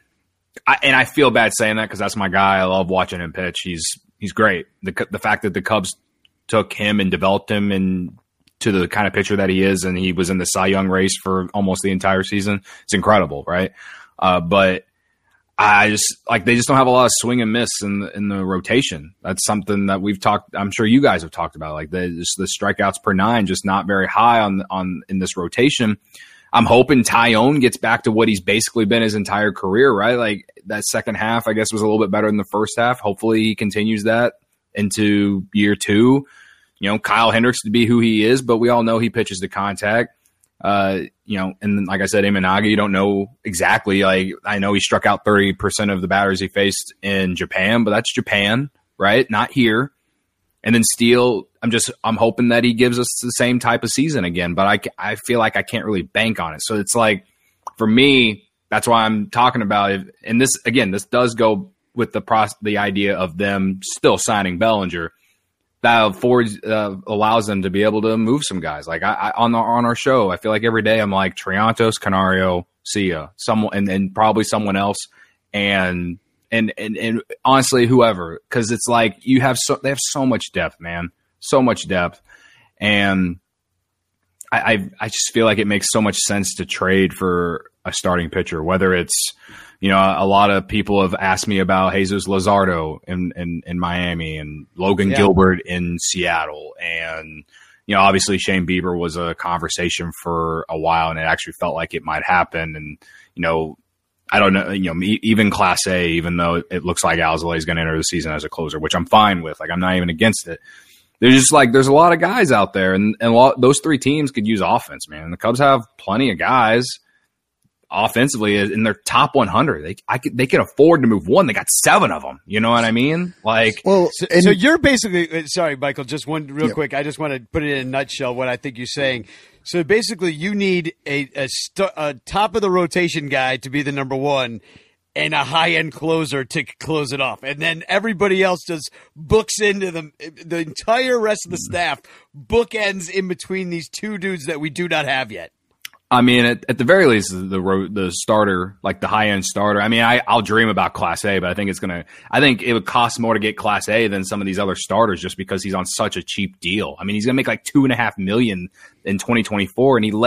I, and I feel bad saying that because that's my guy. I love watching him pitch. He's he's great. The the fact that the Cubs took him and developed him and to the kind of pitcher that he is, and he was in the Cy Young race for almost the entire season, it's incredible, right? Uh, but I just like they just don't have a lot of swing and miss in the, in the rotation. That's something that we've talked. I'm sure you guys have talked about. Like the just the strikeouts per nine, just not very high on on in this rotation. I'm hoping Tyone gets back to what he's basically been his entire career, right? Like that second half, I guess, was a little bit better than the first half. Hopefully, he continues that into year two. You know, Kyle Hendricks to be who he is, but we all know he pitches to contact. Uh, you know, and then, like I said, Imanaga, you don't know exactly. Like, I know he struck out thirty percent of the batters he faced in Japan, but that's Japan, right? Not here. And then Steele, I'm just, I'm hoping that he gives us the same type of season again, but I, I feel like I can't really bank on it. So it's like, for me, that's why I'm talking about it. And this, again, this does go with the process, the idea of them still signing Bellinger. That affords, uh, allows them to be able to move some guys. Like I, I on the, on our show, I feel like every day I'm like Triantos, Canario, Sia, someone, and, and probably someone else, and and and, and honestly, whoever, because it's like you have so they have so much depth, man, so much depth, and I, I I just feel like it makes so much sense to trade for a starting pitcher, whether it's. You know, a lot of people have asked me about Jesus Luzardo in, in, in Miami and Logan yeah. Gilbert in Seattle. And, you know, obviously Shane Bieber was a conversation for a while, and it actually felt like it might happen. And, you know, I don't know, you know, even Class A, even though it looks like Alzolay is going to enter the season as a closer, which I'm fine with. Like, I'm not even against it. There's just like, there's a lot of guys out there, and, and a lot, those three teams could use offense, man. The Cubs have plenty of guys. Offensively, in their top one hundred, they I could, they could afford to move one. They got seven of them. You know what I mean? Like, well, so, and, so you're basically sorry, Michael. Just one real yeah. quick. I just want to put it in a nutshell. What I think you're saying. So basically, you need a a, st- a top of the rotation guy to be the number one, and a high end closer to close it off, and then everybody else just books into the the entire rest of the staff bookends in between these two dudes that we do not have yet. I mean, at, at the very least, the the starter, like the high end starter. I mean, I, I'll dream about Class A, but I think it's gonna. I think it would cost more to get Class A than some of these other starters, just because he's on such a cheap deal. I mean, he's gonna make like two and a half million in twenty twenty-four, and he led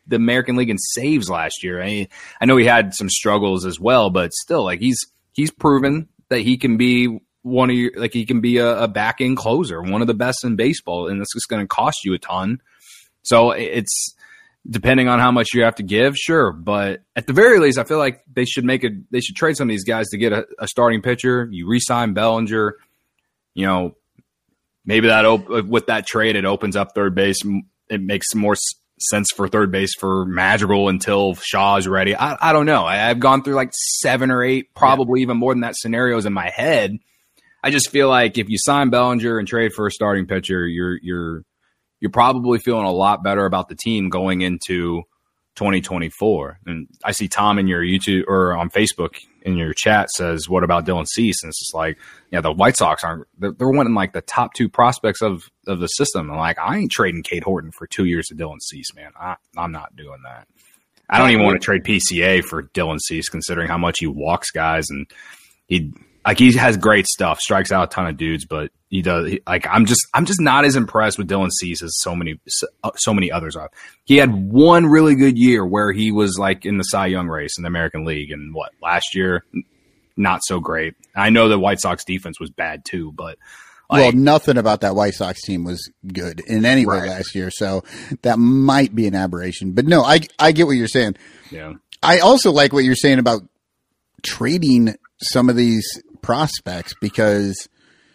the American League in saves last year. I mean, I know he had some struggles as well, but still, like he's he's proven that he can be one of your, like he can be a, a back end closer, one of the best in baseball, and this is going to cost you a ton. So it's depending on how much you have to give, sure, but at the very least, I feel like they should make a they should trade some of these guys to get a, a starting pitcher. You re-sign Bellinger, you know, maybe that op- with that trade it opens up third base. It makes more sense for third base for Madrigal until Shaw is ready. I, I don't know. I, I've gone through like seven or eight, probably yeah. even more than that scenarios in my head. I just feel like if you sign Bellinger and trade for a starting pitcher, you're you're you're probably feeling a lot better about the team going into twenty twenty-four. And I see Tom in your YouTube or on Facebook in your chat says, "What about Dylan Cease?" And it's just like, yeah, the White Sox aren't. They're, they're one of like the top two prospects of of the system. And like, I ain't trading Cade Horton for two years of Dylan Cease, man. I, I'm not doing that. I don't even want to trade P C A for Dylan Cease, considering how much he walks guys and he like he has great stuff, strikes out a ton of dudes, but he does he, like I'm just I'm just not as impressed with Dylan Cease as so many so, so many others are. He had one really good year where he was like in the Cy Young race in the American League, and what last year, not so great. I know the White Sox defense was bad too, but like, well, nothing about that White Sox team was good in any way right. last year, so that might be an aberration. But no, I I get what you're saying. Yeah, I also like what you're saying about trading some of these prospects because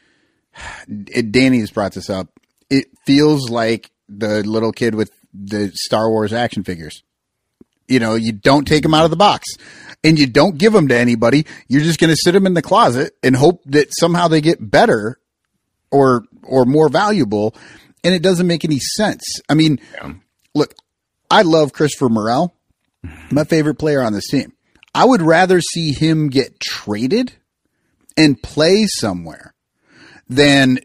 it, Danny has brought this up. It feels like the little kid with the Star Wars action figures. You know, you don't take them out of the box and you don't give them to anybody. You're just going to sit them in the closet and hope that somehow they get better or, or more valuable. And it doesn't make any sense. I mean, yeah. Look, I love Christopher Morel, my favorite player on this team. I would rather see him get traded and play somewhere than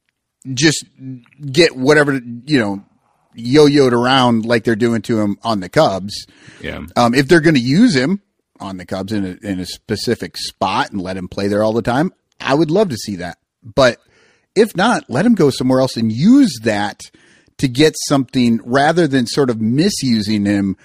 just get whatever, you know, yo-yoed around like they're doing to him on the Cubs. Yeah. Um, if they're going to use him on the Cubs in a, in a specific spot and let him play there all the time, I would love to see that. But if not, let him go somewhere else and use that to get something rather than sort of misusing him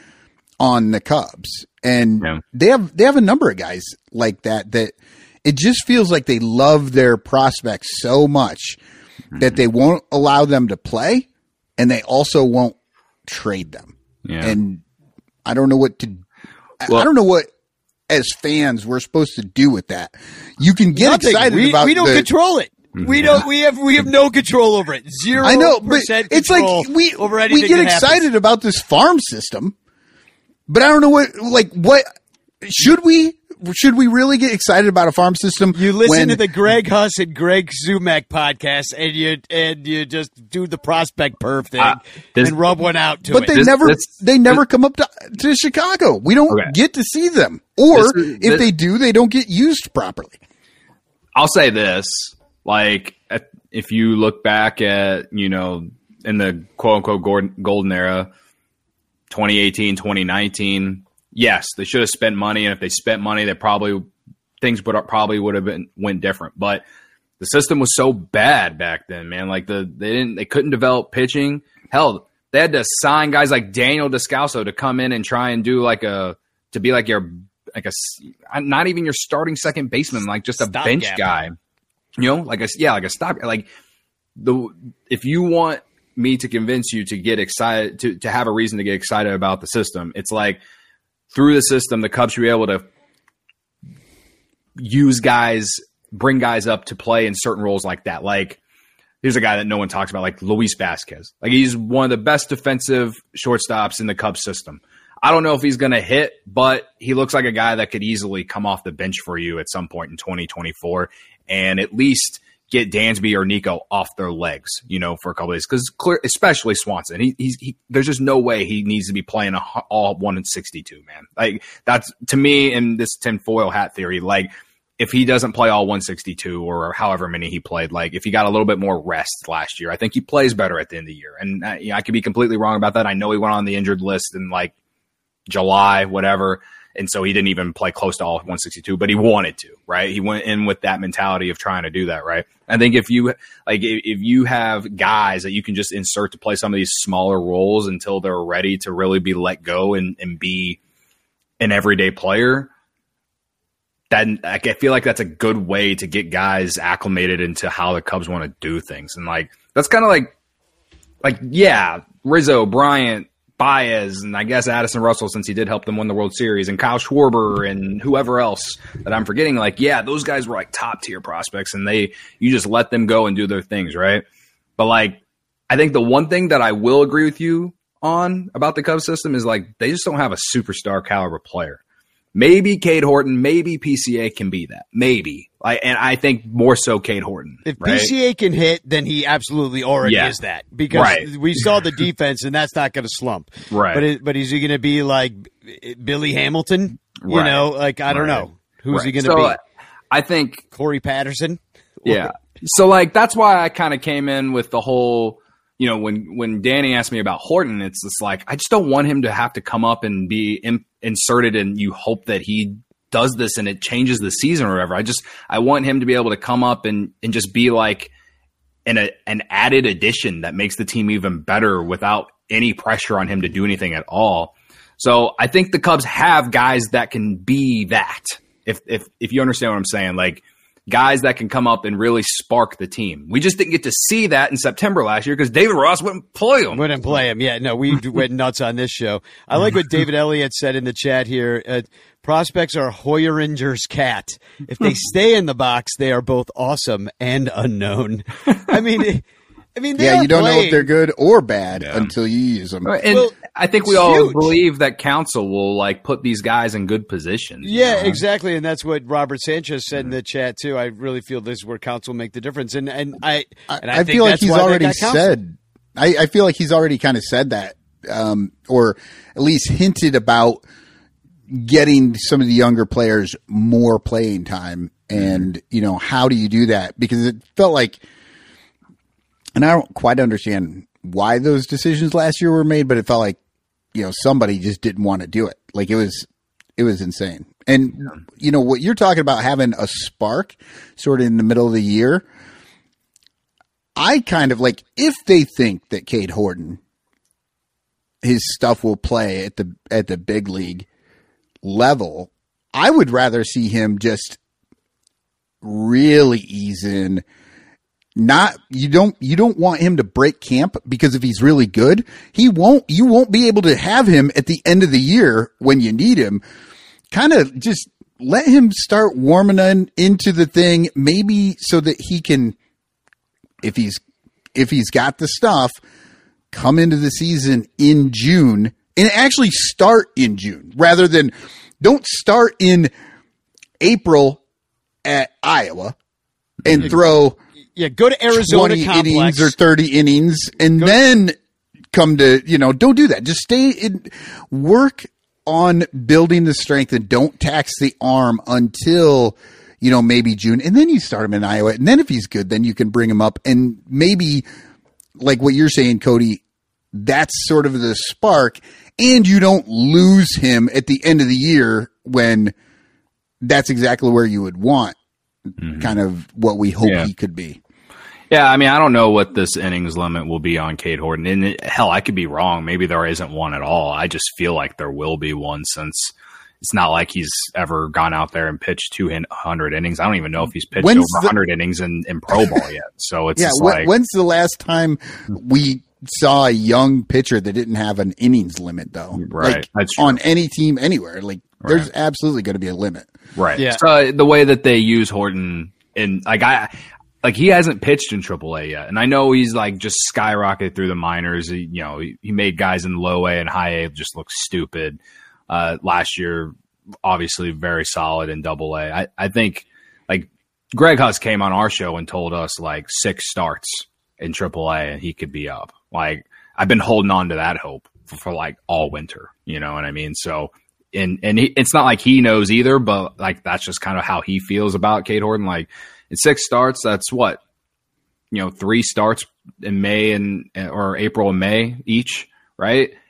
on the Cubs. And yeah. they have, they have a number of guys like that, that it just feels like they love their prospects so much mm-hmm. that they won't allow them to play and they also won't trade them. Yeah. And I don't know what to, well, I don't know what as fans we're supposed to do with that. You can get nothing. excited we, about we don't the, control it. We don't. We have. We have no control over it. Zero. I know, but it's like we over anything we get that excited happens. about this farm system, but I don't know what. Like, what should we? Should we really get excited about a farm system? You listen when, to the Greg Huss and Greg Zumack podcast, and you and you just do the prospect perf thing uh, this, and rub one out to but it. they this, never. This, they never this, come up to, to Chicago. We don't okay. get to see them, or if they do, they don't get used properly. I'll say this. Like, if you look back at, you know, in the quote-unquote golden era, twenty eighteen, twenty nineteen, yes, they should have spent money, and if they spent money, they probably things would probably would have been went different. But the system was so bad back then, man. Like the they didn't they couldn't develop pitching. Hell, they had to sign guys like Daniel Descalso to come in and try and do like a to be like your like a not even your starting second baseman, like just a Stop bench gap. guy. You know, like a yeah, like a stop. Like the if you want me to convince you to get excited to to have a reason to get excited about the system, it's like through the system, the Cubs should be able to use guys, bring guys up to play in certain roles like that. Like here's a guy that no one talks about, like Luis Vasquez. Like he's one of the best defensive shortstops in the Cubs system. I don't know if he's going to hit, but he looks like a guy that could easily come off the bench for you at some point in twenty twenty-four and at least get Dansby or Nico off their legs, you know, for a couple of days. Because especially Swanson, he, he's he, there's just no way he needs to be playing a, all one and sixty-two, man. Like that's to me in this tinfoil hat theory. Like if he doesn't play all one sixty-two or however many he played, like if he got a little bit more rest last year, I think he plays better at the end of the year. And uh, you know, I could be completely wrong about that. I know he went on the injured list and like. July, whatever. And so he didn't even play close to all one sixty-two, but he wanted to, right? He went in with that mentality of trying to do that, right? I think if you like, if you have guys that you can just insert to play some of these smaller roles until they're ready to really be let go and, and be an everyday player, then I feel like that's a good way to get guys acclimated into how the Cubs want to do things. And like, that's kind of like, like, yeah, Rizzo, Bryant, Baez, and I guess Addison Russell, since he did help them win the World Series, and Kyle Schwarber and whoever else that I'm forgetting. Like, yeah, those guys were like top tier prospects, and they you just let them go and do their things, right? But like, I think the one thing that I will agree with you on about the Cubs system is like they just don't have a superstar caliber player. Maybe Cade Horton, maybe P C A can be that. Maybe. Like, and I think more so Cade Horton. If right? P C A can hit, then he absolutely already Yeah. is that. Because Right. we saw the defense, and that's not going to slump. Right. But it, but is he going to be like Billy Hamilton? You Right. know, like, I don't Right. know. Who's Right. he going to So, be? uh, I think Corey Patterson? Yeah. So like that's why I kind of came in with the whole, you know, when when Danny asked me about Horton, it's just like I just don't want him to have to come up and be in, inserted, and you hope that he does this and it changes the season or whatever. I just I want him to be able to come up and and just be like an a, an added addition that makes the team even better without any pressure on him to do anything at all. So I think the Cubs have guys that can be that. If if if you understand what I'm saying, like guys that can come up and really spark the team. We just didn't get to see that in September last year because David Ross wouldn't play him. Wouldn't play him. Yeah, no, we went nuts on this show. I like what David Elliott said in the chat here. Uh, prospects are Hoyeringer's cat. If they stay in the box, they are both awesome and unknown. I mean, I mean, they Yeah, are you don't know playing. if they're good or bad until you use them. And Well, I think we it's all huge. believe that council will like put these guys in good positions. you Yeah, know? exactly, and that's what Robert Sanchez said in the chat too. I really feel this is where council make the difference, and and I and I, I, think feel like that's he's why they already got counsel. said. I, I feel like he's already kind of said that, um, or at least hinted about getting some of the younger players more playing time. And you know, how do you do that? Because it felt like, and I don't quite understand why those decisions last year were made, but it felt like, you know, somebody just didn't want to do it. Like it was, it was insane. And you know what you're talking about, having a spark sort of in the middle of the year. I kind of like, if they think that Cade Horton, his stuff will play at the at the big league level, I would rather see him just really ease in. Not you don't you don't want him to break camp, because if he's really good, he won't you won't be able to have him at the end of the year when you need him. Kind of just let him start warming in, into the thing, maybe so that he can, if he's if he's got the stuff, come into the season in June and actually start in June rather than don't start in April at Iowa and throw Yeah, go to Arizona twenty Complex. innings or thirty innings and Go- then come to, you know, don't do that. Just stay in, work on building the strength and don't tax the arm until, you know, maybe June. And then you start him in Iowa. And then if he's good, then you can bring him up. And maybe, like what you're saying, Cody, that's sort of the spark. And you don't lose him at the end of the year when that's exactly where you would want mm-hmm. kind of what we hope Yeah. he could be. Yeah, I mean, I don't know what this innings limit will be on Cade Horton. And it, hell, I could be wrong. Maybe there isn't one at all. I just feel like there will be one, since it's not like he's ever gone out there and pitched two hundred innings. I don't even know if he's pitched When's over the- one hundred innings in, in pro ball yet. So it's Yeah, just when, like, when's the last time we saw a young pitcher that didn't have an innings limit, though? Right, Like, that's true. on any team anywhere. Like, there's Right. absolutely going to be a limit. right. Yeah. So the way that they use Horton, in like I, like he hasn't pitched in triple A yet, and I know he's like just skyrocketed through the minors. He, you know, he, he made guys in low A and high A just look stupid. Uh, last year, obviously very solid in double A. I, I think like Greg Huss came on our show and told us like six starts in triple A and he could be up. Like I've been holding on to that hope for, for like all winter. You know what I mean? So. And and he, it's not like he knows either, but like that's just kind of how he feels about Cade Horton. Like in six starts, that's what, you know, three starts in May and or April and May each, right? I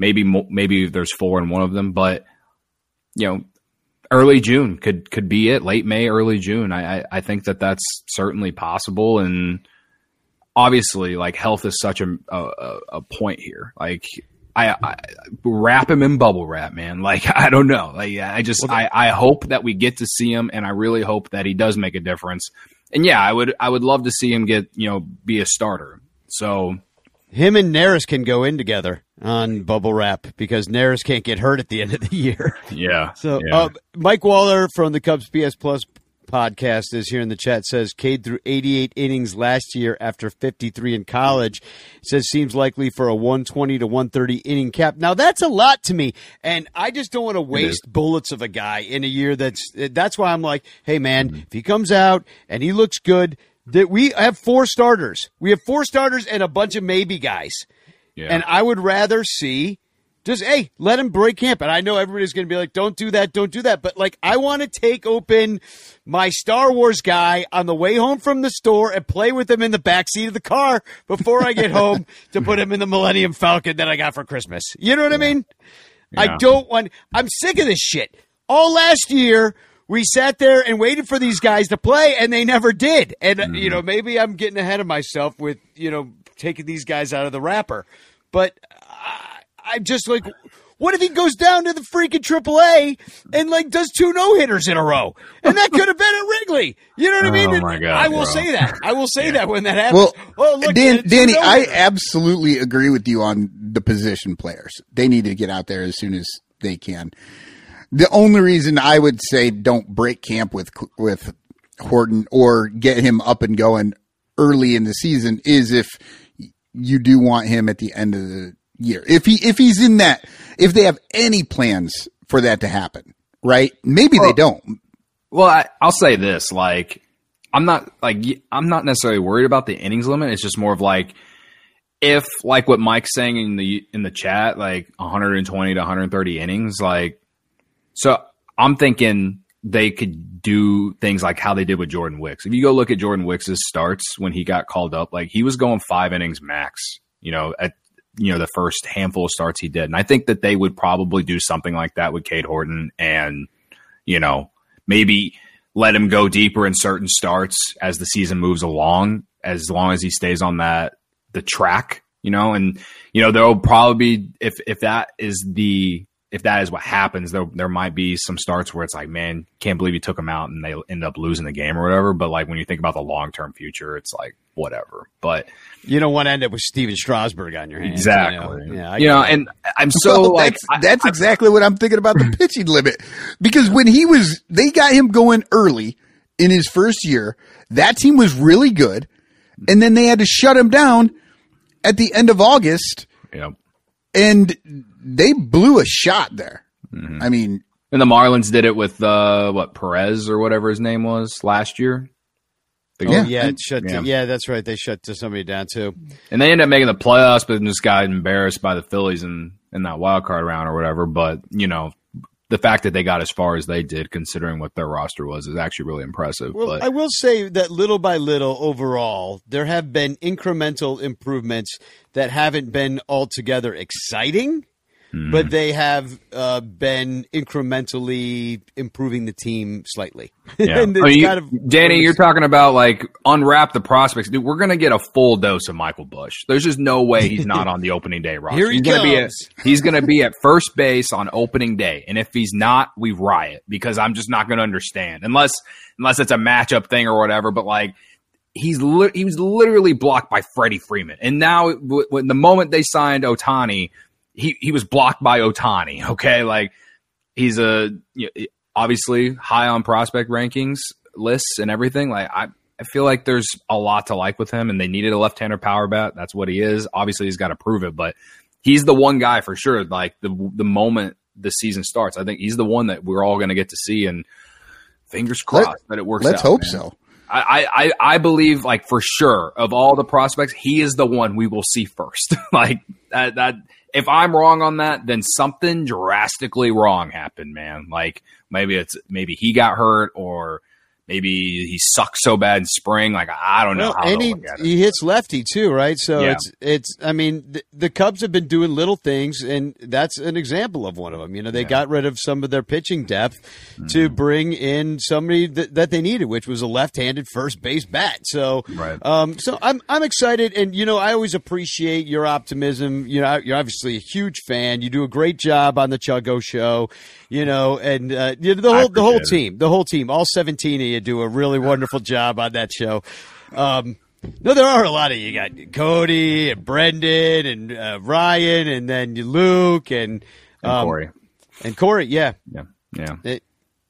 Maybe maybe there's four in one of them, but you know, early June could could be it. Late May, early June. I I, I think that that's certainly possible, and obviously, like health is such a a, a point here. Like I, I wrap him in bubble wrap, man. Like I don't know. Like I just I I hope that we get to see him, and I really hope that he does make a difference. And yeah, I would I would love to see him get you know be a starter. So. Him and Neris can go in together on bubble wrap because Neris can't get hurt at the end of the year. Yeah. So yeah. Uh, Mike Waller from the Cubs P S Plus podcast is here in the chat. Says Cade threw eighty-eight innings last year after fifty-three in college. Says seems likely for a one twenty to one thirty inning cap. Now that's a lot to me, and I just don't want to waste bullets of a guy in a year that's. That's why I'm like, hey man, mm-hmm. if he comes out and he looks good. That we have four starters. We have four starters and a bunch of maybe guys. Yeah. And I would rather see just, hey, let him break camp. And I know everybody's going to be like, don't do that, don't do that. But, like, I want to take open my Star Wars guy on the way home from the store and play with him in the backseat of the car before I get home to put him in the Millennium Falcon that I got for Christmas. You know what yeah. I mean? Yeah. I don't want – I'm sick of this shit. All last year – we sat there and waited for these guys to play, and they never did. And, mm-hmm. you know, maybe I'm getting ahead of myself with, you know, taking these guys out of the wrapper. But I, I'm just like, what if he goes down to the freaking triple A and, like, does two no-hitters in a row? And that could have been at Wrigley. You know what I mean? Oh, my God, I will bro. say that. I will say yeah. that when that happens. Well, oh, look, Dan, Danny, I absolutely agree with you on the position players. They need to get out there as soon as they can. The only reason I would say don't break camp with with Horton or get him up and going early in the season is if you do want him at the end of the year. If he if he's in that, if they have any plans for that to happen, right? Maybe well, they don't. Well, I, I'll say this: like, I'm not like I'm not necessarily worried about the innings limit. It's just more of like if, like what Mike's saying in the in the chat, like one twenty to one thirty innings, like. So I'm thinking they could do things like how they did with Jordan Wicks. If you go look at Jordan Wicks' starts when he got called up, like he was going five innings max, you know, at you know the first handful of starts he did. And I think that they would probably do something like that with Cade Horton and, you know, maybe let him go deeper in certain starts as the season moves along, as long as he stays on that the track, you know, and you know, there'll probably be if if that is the If that is what happens, there there might be some starts where it's like, man, can't believe you took them out and they end up losing the game or whatever. But like when you think about the long term future, it's like whatever. But you don't want to end up with Steven Strasburg on your hands. Exactly. You know? Yeah, I you know, and I'm so well, like that's, that's I, exactly what I'm thinking about the pitching limit because when he was, they got him going early in his first year. That team was really good, and then they had to shut him down at the end of August. Yep. And they blew a shot there. Mm-hmm. I mean, and the Marlins did it with uh, what Perez or whatever his name was last year. Oh yeah, yeah, it shut yeah. To, yeah, that's right. They shut to somebody down too, and they ended up making the playoffs, but just got embarrassed by the Phillies in in that wild card round or whatever. But you know, the fact that they got as far as they did, considering what their roster was, is actually really impressive. Well, but. I will say that little by little, overall, there have been incremental improvements that haven't been altogether exciting, mm-hmm. but they have uh, been incrementally improving the team slightly. Yeah. oh, you, kind of, Danny, you're talking about like unwrap the prospects. Dude, we're going to get a full dose of Michael Busch. There's just no way he's not on the opening day roster. Here he he's comes. Gonna be at, he's going to be at first base on opening day. And if he's not, we riot because I'm just not going to understand unless unless it's a matchup thing or whatever. But like, He's li- he was literally blocked by Freddie Freeman, and now w- when the moment they signed Ohtani, he he was blocked by Ohtani. Okay, like he's a you know, obviously high on prospect rankings lists and everything. Like I I feel like there's a lot to like with him, and they needed a left-hander power bat. That's what he is. Obviously, he's got to prove it, but he's the one guy for sure. Like the the moment the season starts, I think he's the one that we're all going to get to see, and fingers crossed Let, that it works. Let's out, hope man. so. I, I, I believe, like, for sure, of all the prospects, he is the one we will see first. like, that, that, if I'm wrong on that, then something drastically wrong happened, man. Like, maybe it's, maybe he got hurt, or maybe he sucks so bad in spring. Like, I don't know Well, how and to he, look at it. he hits lefty too, right? So Yeah. it's it's. I mean, the, the Cubs have been doing little things, and that's an example of one of them. You know, they Yeah. got rid of some of their pitching depth Mm-hmm. to bring in somebody that, that they needed, which was a left-handed first base bat. So, Right. um, so I'm I'm excited, and you know, I always appreciate your optimism. You know, you're obviously a huge fan. You do a great job on the Chuggo Show. You know, and uh, you know, the I whole the whole appreciate it. team, the whole team, all seventeen of you do a really wonderful job on that show. Um, no, there are a lot of you. You got Cody and Brendan and uh, Ryan, and then Luke and, And um, Corey. and Corey. Yeah. Yeah. Yeah. It-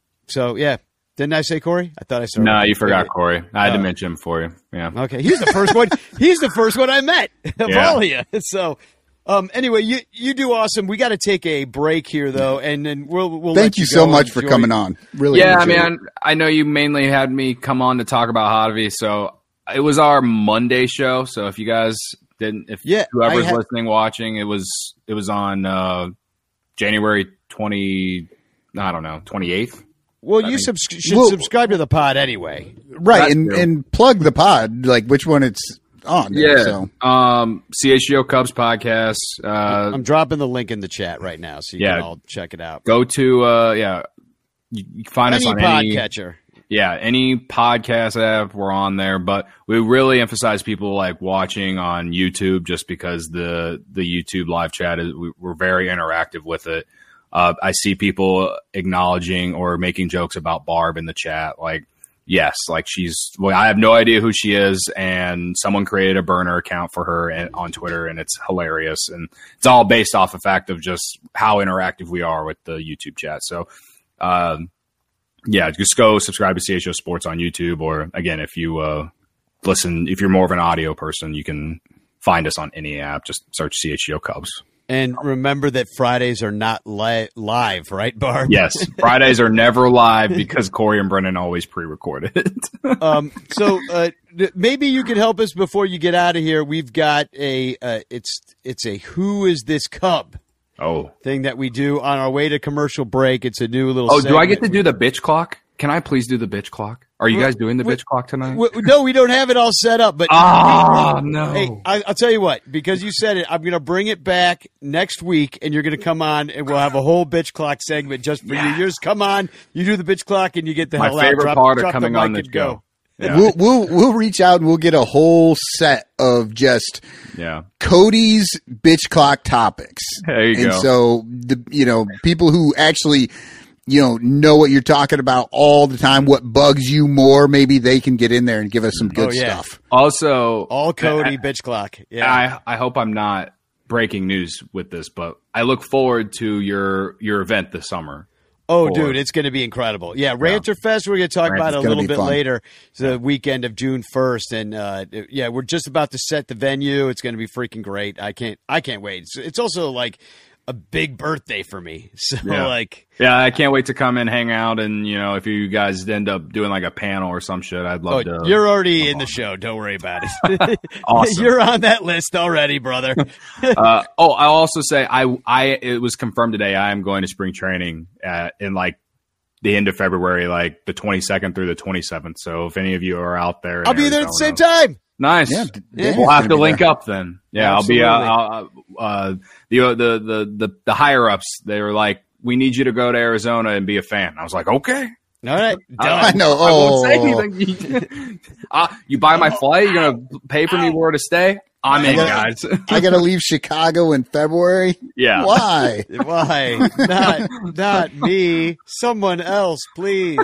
so yeah, didn't I say Corey? I thought I said. No, you forgot Corey. I had to Oh. mention him for you. Yeah. Okay, he's the first one. He's the first one I met of Yeah. all of you. So. Um, anyway, you you do awesome. We got to take a break here, though, and then we'll we'll. Thank let you you so go much and for enjoy- coming on. Really, Yeah, I appreciate mean, I know you mainly had me come on to talk about Hottovy, so it was our Monday show. So if you guys didn't, if Yeah, whoever's I had- listening, watching, it was it was on uh, January twenty. I don't know, twenty eighth. Well, you mean- subs- should Well- subscribe to the pod anyway. it. Right, That and too. and plug the pod, like which one it's on. there, Yeah. So. Um, C H G O Cubs podcast. Uh, I'm dropping the link in the chat right now, so you Yeah. can all check it out. go to uh, yeah. You, you can find Any us on podcatcher. any catcher. Yeah, any podcast app, we're on there. But we really emphasize people like watching on YouTube, just because the the YouTube live chat is we, we're very interactive with it. Uh, I see people acknowledging or making jokes about Barb in the chat. Like, yes, like she's. Well, I have no idea who she is, and someone created a burner account for her and, on Twitter, and it's hilarious. And it's all based off the fact of just how interactive we are with the YouTube chat. So. Um, Yeah, just go subscribe to C H O Sports on YouTube, or again, if you uh, listen, if you're more of an audio person, you can find us on any app. Just search C H O Cubs. And remember that Fridays are not li- live, right, Barb? Yes, Fridays are never live because Corey and Brendan always pre-recorded it. Um, so uh, th- maybe you can help us before you get out of here. We've got a uh, it's it's a Who Is This Cub oh, thing that we do on our way to commercial break. It's a new little. oh, do I get to segment. do the bitch clock? Can I please do the bitch clock? Are you guys doing the bitch clock tonight? W- no, we don't have it all set up, but Ah, no. Hey, I, I'll tell you what, because you said it, I'm going to bring it back next week, and you're going to come on, and we'll have a whole bitch clock segment just for you. You just come on, you do the bitch clock, and you get the My hell out. favorite Drop, part of drop coming the on mic the and show. Yeah. We'll we'll we'll reach out and we'll get a whole set of just yeah. Cody's bitch clock topics. There you and go. so the you know people who actually you know know what you're talking about all the time, what bugs you more, maybe they can get in there and give us some good Oh, yeah. stuff. Also, All Cody I- bitch clock. Yeah. I, I hope I'm not breaking news with this, but I look forward to your your event this summer. Oh, Or- dude, it's going to be incredible. Yeah, Ranter Fest, we're going to talk Ranter's about it a gonna little be bit fun. later. It's the weekend of June first. And, uh, yeah, we're just about to set the venue. It's going to be freaking great. I can't, I can't wait. It's, it's also like a big birthday for me. So, Yeah. like, Yeah, I can't wait to come and hang out. And, you know, if you guys end up doing like a panel or some shit, I'd love oh, to. you're already in the show. Don't worry about it. Awesome. You're on that list already, brother. uh, oh, I'll also say I, I, it was confirmed today. I am going to spring training at, in like the end of February, like the twenty-second through the twenty-seventh. So if any of you are out there, in I'll be there at the same Arizona- time. Nice. Yeah, Yeah. We'll have to link up then. Yeah, Absolutely. I'll be uh, uh, uh, the, the the the the higher ups. They were like, "We need you to go to Arizona and be a fan." I was like, "Okay." All right. I Done. know. I won't say Oh, anything. uh, you buy my flight. You're gonna pay for me where to stay. I'm in, guys. I got to leave Chicago in February. Yeah. Why? Why not? Not me. Someone else, please.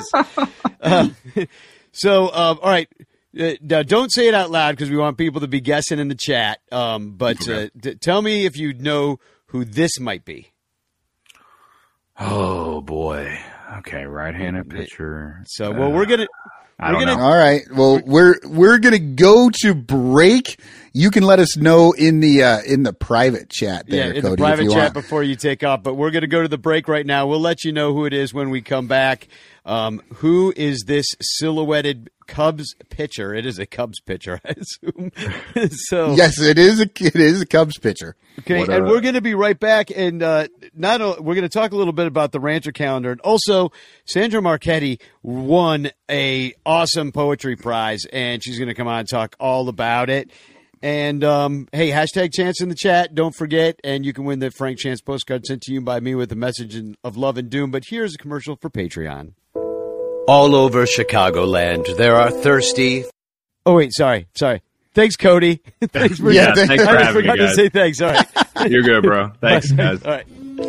Uh, so, um, all right. Uh, now, don't say it out loud because we want people to be guessing in the chat. Um, but uh, d- tell me if you know who this might be. Oh boy. Okay, right-handed pitcher. So, well, we're gonna. I we're don't gonna- know. All right. Well, we're we're gonna go to break. You can let us know in the uh, in the private chat there, Yeah, in Cody, the private if you chat want. before you take off. But we're going to go to the break right now. We'll let you know who it is when we come back. Um, who is this silhouetted Cubs pitcher. It is a Cubs pitcher, I assume. so yes, it is. A, it is a Cubs pitcher. Okay, What and a- we're going to be right back, and uh, not a, we're going to talk a little bit about the Ranter calendar, and also Sandra Marchetti won a awesome poetry prize, and she's going to come on and talk all about it. And um, hey, hashtag Chance in the chat. Don't forget, and you can win the Frank Chance postcard sent to you by me with a message in, of love and doom. But here's a commercial for Patreon. All over Chicagoland, there are thirsty. Oh wait, sorry, sorry. Thanks, Cody. thanks for Yeah, Yeah, thanks for I just having me, forgot to guys. say thanks. All right. You're good, bro. Thanks, guys. All right.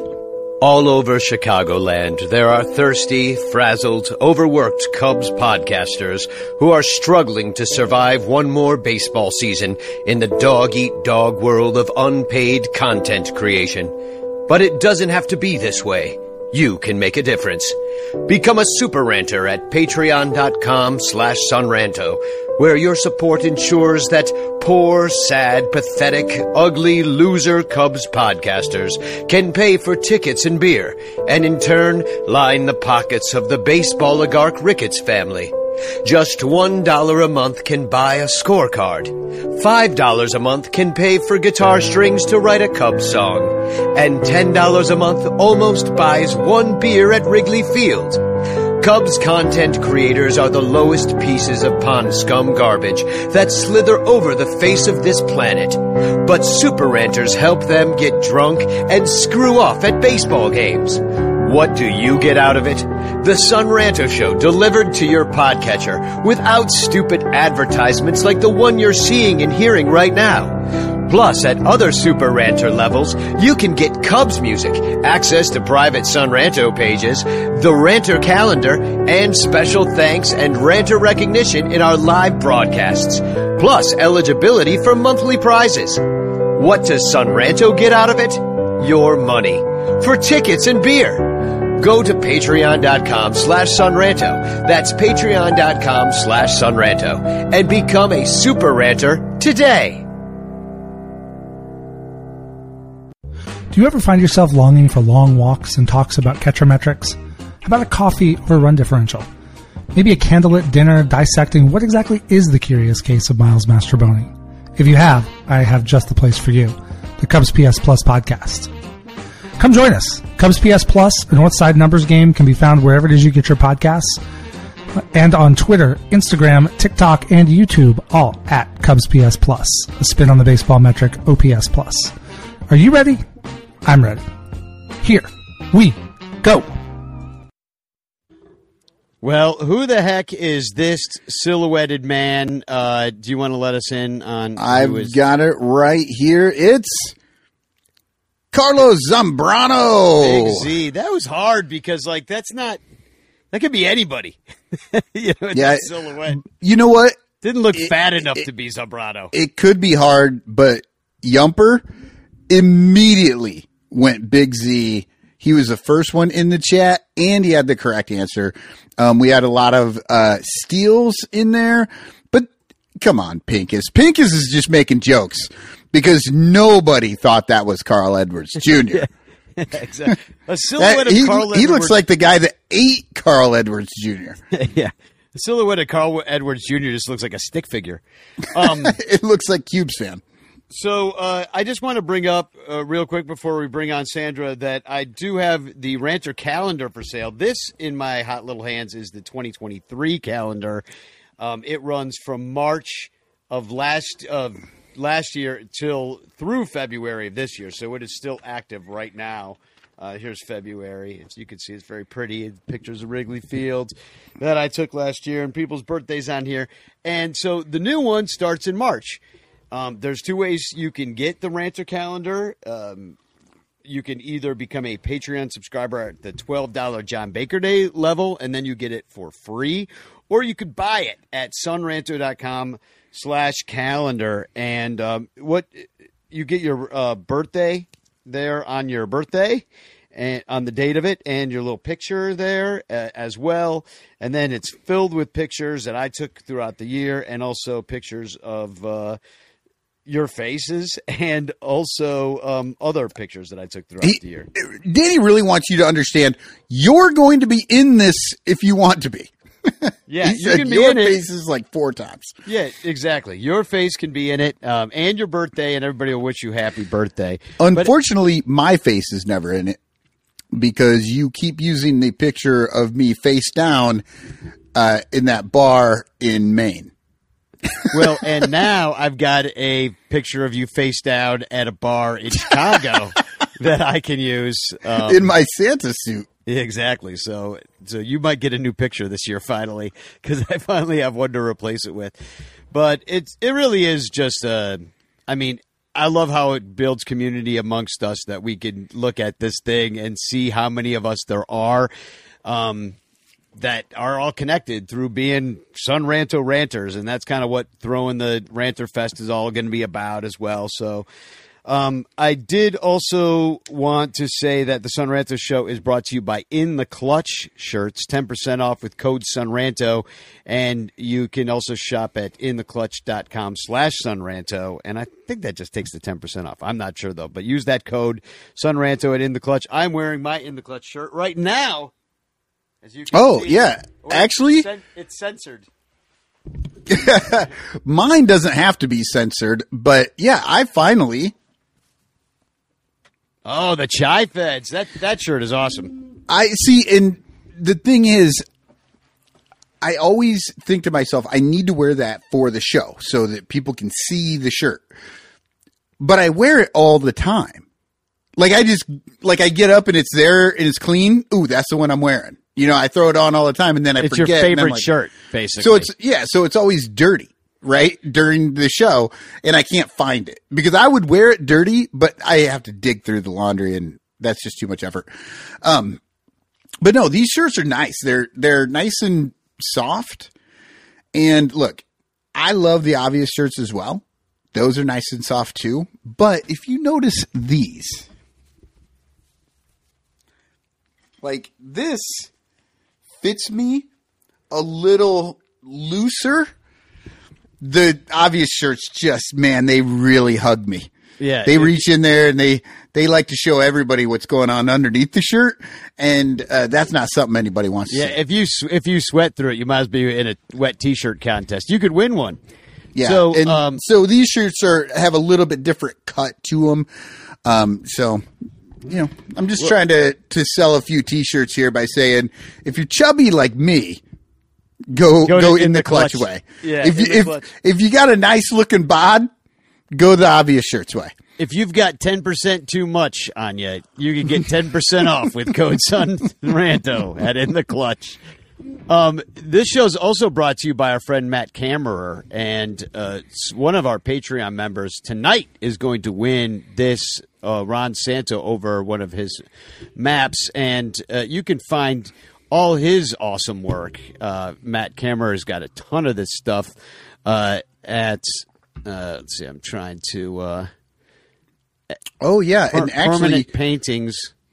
All over Chicagoland, there are thirsty, frazzled, overworked Cubs podcasters who are struggling to survive one more baseball season in the dog-eat-dog world of unpaid content creation. But it doesn't have to be this way. You can make a difference. Become a super ranter at patreon.com slash sunranto, where your support ensures that poor, sad, pathetic, ugly, loser Cubs podcasters can pay for tickets and beer, and in turn line the pockets of the baseball oligarch Ricketts family. Just one dollar a month can buy a scorecard. Five dollars a month can pay for guitar strings to write a Cubs song. And ten dollars a month almost buys one beer at Wrigley Field. Cubs content creators are the lowest pieces of pond scum garbage that slither over the face of this planet. But super ranters help them get drunk and screw off at baseball games. What do you get out of it? The Sun Ranto Show delivered to your podcatcher without stupid advertisements like the one you're seeing and hearing right now. Plus, at other Super Ranter levels, you can get Cubs music, access to private Sun Ranto pages, the Ranter calendar, and special thanks and Ranter recognition in our live broadcasts. Plus, eligibility for monthly prizes. What does Sun Ranto get out of it? Your money. For tickets and beer. Go to patreon.com slash sunranto. That's patreon.com slash sunranto. And become a super ranter today. Do you ever find yourself longing for long walks and talks about catcher metrics? How about a coffee or a run differential? Maybe a candlelit dinner dissecting what exactly is the curious case of Miles Mastrobuoni? If you have, I have just the place for you. The Cubs P S Plus podcast. Come join us. Cubs P S Plus, the Northside Numbers Game, can be found wherever it is you get your podcasts. And on Twitter, Instagram, TikTok, and YouTube, all at Cubs P S Plus. A spin on the baseball metric, O P S Plus. Are you ready? I'm ready. Here we go. Well, who the heck is this silhouetted man? Uh, do you want to let us in on who I've is- got it right here. It's Carlos Zambrano. Big Z? That was hard because, like, that's not – that could be anybody. you know, Yeah. that silhouette. You know what? Didn't look It- fat enough it- to be Zambrano. It could be hard, but Yumper immediately went Big Z. He was the first one in the chat, and he had the correct answer. Um, we had a lot of uh, steals in there, but come on, Pinkus. Pinkus is just making jokes because nobody thought that was Carl Edwards Junior exactly. A silhouette That- of he, Carl he Edwards. looks like the guy that ate Carl Edwards Junior yeah. The silhouette of Carl Edwards Junior just looks like a stick figure. Um, It looks like Cubes fan. So uh, I just want to bring up uh, real quick before we bring on Sandra that I do have the Ranter calendar for sale. This in my hot little hands is the twenty twenty-three calendar. Um, it runs from March of last of last year till through February of this year. So it is still active right now. Uh, here's February. As you can see, it's very pretty. Pictures of Wrigley Field that I took last year and people's birthdays on here. And so the new one starts in March. Um, there's two ways you can get the Ranter calendar. Um, you can either become a Patreon subscriber at the twelve dollars John Baker Day level, and then you get it for free. Or you could buy it at sunranto.com slash calendar. And um, what you get your uh, birthday there on your birthday, and on the date of it, and your little picture there uh, as well. And then it's filled with pictures that I took throughout the year, and also pictures of uh, your faces, and also um, other pictures that I took throughout He- the year. Danny really wants you to understand you're going to be in this if you want to be. Yeah, he you said can be your in it. faces like four times. Yeah, exactly. Your face can be in it, um, and your birthday, and everybody will wish you happy birthday. Unfortunately, but, my face is never in it because you keep using the picture of me face down uh, in that bar in Maine. Well, and now I've got a picture of you face down at a bar in Chicago that I can use um, in my Santa suit. Exactly. So, so you might get a new picture this year finally, because I finally have one to replace it with. But it's it really is just. Uh, I mean, I love how it builds community amongst us that we can look at this thing and see how many of us there are. Um, that are all connected through being Sun Ranto Ranters, and that's kind of what throwing the Ranter Fest is all going to be about as well. So um, I did also want to say that the Sun Ranto Show is brought to you by In the Clutch shirts, ten percent off with code SunRanto, and you can also shop at intheclutch.com slash SunRanto, and I think that just takes the ten percent off. I'm not sure, though, but use that code SunRanto at In the Clutch. I'm wearing my In the Clutch shirt right now. As you can oh, see, yeah. Actually, it's, it's censored. Mine doesn't have to be censored, but yeah, I finally. Oh, the Chai Feds. That, that shirt is awesome. I see. And the thing is, I always think to myself, I need to wear that for the show so that people can see the shirt. But I wear it all the time. Like I just, like I get up and it's there and it's clean. Ooh, that's the one I'm wearing. You know, I throw it on all the time and then I it's forget. It's your favorite like, shirt, basically. So it's, yeah, so it's always dirty, right? During the show, and I can't find it. Because I would wear it dirty, but I have to dig through the laundry and that's just too much effort. Um, but no, these shirts are nice. They're, they're nice and soft. And look, I love the Obvious shirts as well. Those are nice and soft too. But if you notice these, like this fits me a little looser. The Obvious shirts just, man, they really hug me. Yeah. They it, reach in there and they, they like to show everybody what's going on underneath the shirt. And uh, that's not something anybody wants yeah, to see. if you if you sweat through it, you might as well be in a wet T-shirt contest. You could win one. Yeah. So, and um, so these shirts are have a little bit different cut to them. Um, so, you know, I'm just well, trying to, to sell a few T-shirts here by saying, if you're chubby like me, go go, go in, in the, the clutch, clutch way. Yeah, if you if clutch. if you got a nice looking bod, go the Obvious shirts way. If you've got ten percent too much on you, you can get ten percent off with code SunRanto at In the Clutch. Um, this show is also brought to you by our friend Matt Kammerer, and uh, one of our Patreon members tonight is going to win this uh, Ron Santo over one of his maps, and uh, you can find all his awesome work. Uh, Matt Kammerer has got a ton of this stuff uh, at. Uh, let's see, I'm trying to. Uh, oh yeah, per- and actually, permanent paintings.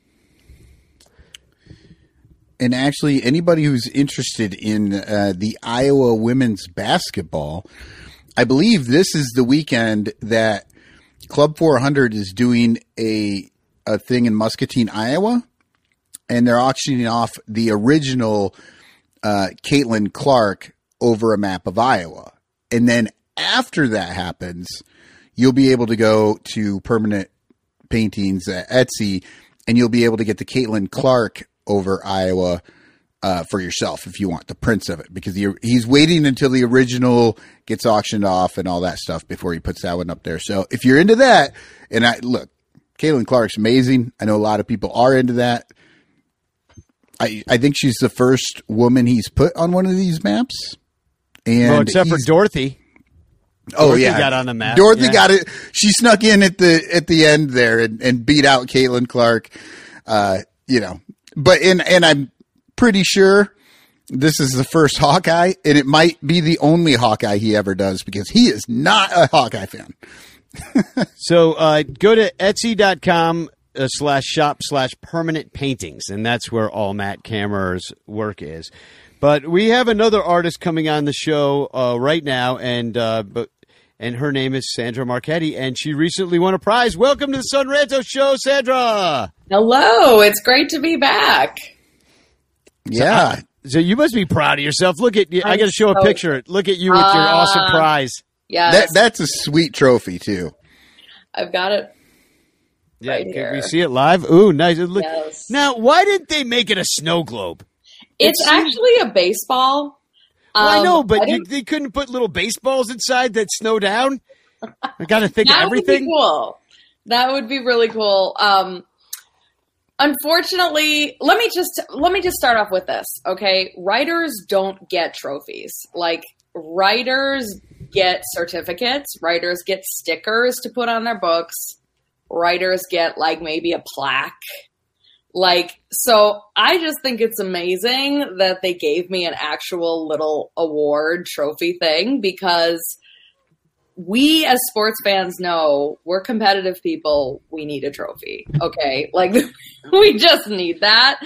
And actually, anybody who's interested in uh, the Iowa women's basketball, I believe this is the weekend that Club four hundred is doing a a thing in Muscatine, Iowa, and they're auctioning off the original uh, Caitlin Clark over a map of Iowa. And then after that happens, you'll be able to go to Permanent Paintings at Etsy, and you'll be able to get the Caitlin Clark over Iowa uh, for yourself if you want the prints of it, because the, he's waiting until the original gets auctioned off and all that stuff before he puts that one up there. So if you're into that, and I look, Caitlin Clark's amazing. I know a lot of people are into that. I I think she's the first woman he's put on one of these maps. And well, except for Dorothy. Oh Dorothy yeah, got on the map. Dorothy yeah. got it. She snuck in at the at the end there and, and beat out Caitlin Clark. Uh, you know. But and and I'm pretty sure this is the first Hawkeye, and it might be the only Hawkeye he ever does, because he is not a Hawkeye fan. So uh, go to Etsy.com uh, slash shop slash permanent paintings, and that's where all Matt Kammerer's work is. But we have another artist coming on the show uh, right now, and uh, but and her name is Sandra Marchetti, and she recently won a prize. Welcome to the SunRanto Show, Sandra. Hello, it's great to be back. Yeah. So you must be proud of yourself. Look at you. I I'm got to show so- a picture. Look at you with your Uh, awesome prize. Yes, That that's a sweet trophy too. I've got it. Yeah, right can here. we see it live? Ooh, nice. Look. Yes. Now, why didn't they make it a snow globe? It's actually a baseball. Well, I Um, know, but I you, didn't- they couldn't put little baseballs inside that snow down. I got to think of that everything. would be cool. That would be really cool. Um, unfortunately, let me just let me just start off with this, okay? Writers don't get trophies. Like writers get certificates. Writers get stickers to put on their books. Writers get like maybe a plaque. Like, so I just think it's amazing that they gave me an actual little award trophy thing, because we as sports fans know we're competitive people. We need a trophy. Okay. Like we just need that.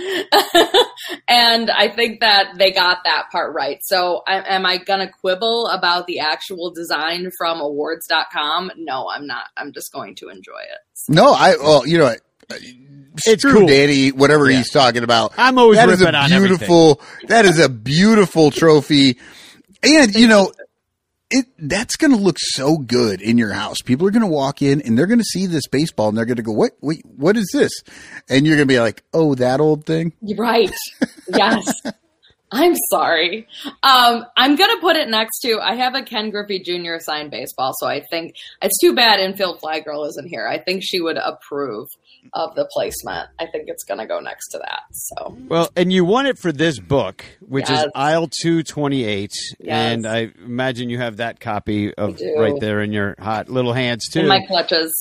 And I think that they got that part right. So I, am I going to quibble about the actual design from awards dot com? No, I'm not. I'm just going to enjoy it. No, I well, you know, It's screw cool. Danny, whatever Yeah. he's talking about. I'm always that is ripping a on beautiful. That is a beautiful trophy, and you know, it that's going to look so good in your house. People are going to walk in and they're going to see this baseball and they're going to go, "What? Wait, what is this?" And you're going to be like, "Oh, that old thing." Right. Yes. I'm sorry. Um, I'm going to put it next to, I have a Ken Griffey Junior signed baseball, so I think it's too bad Infield Fly Girl isn't here. I think she would approve of the placement. I think it's going to go next to that. So, Well, and you won it for this book, which Yes. is aisle two twenty-eight, Yes. and I imagine you have that copy of do. right there in your hot little hands too. in my clutches.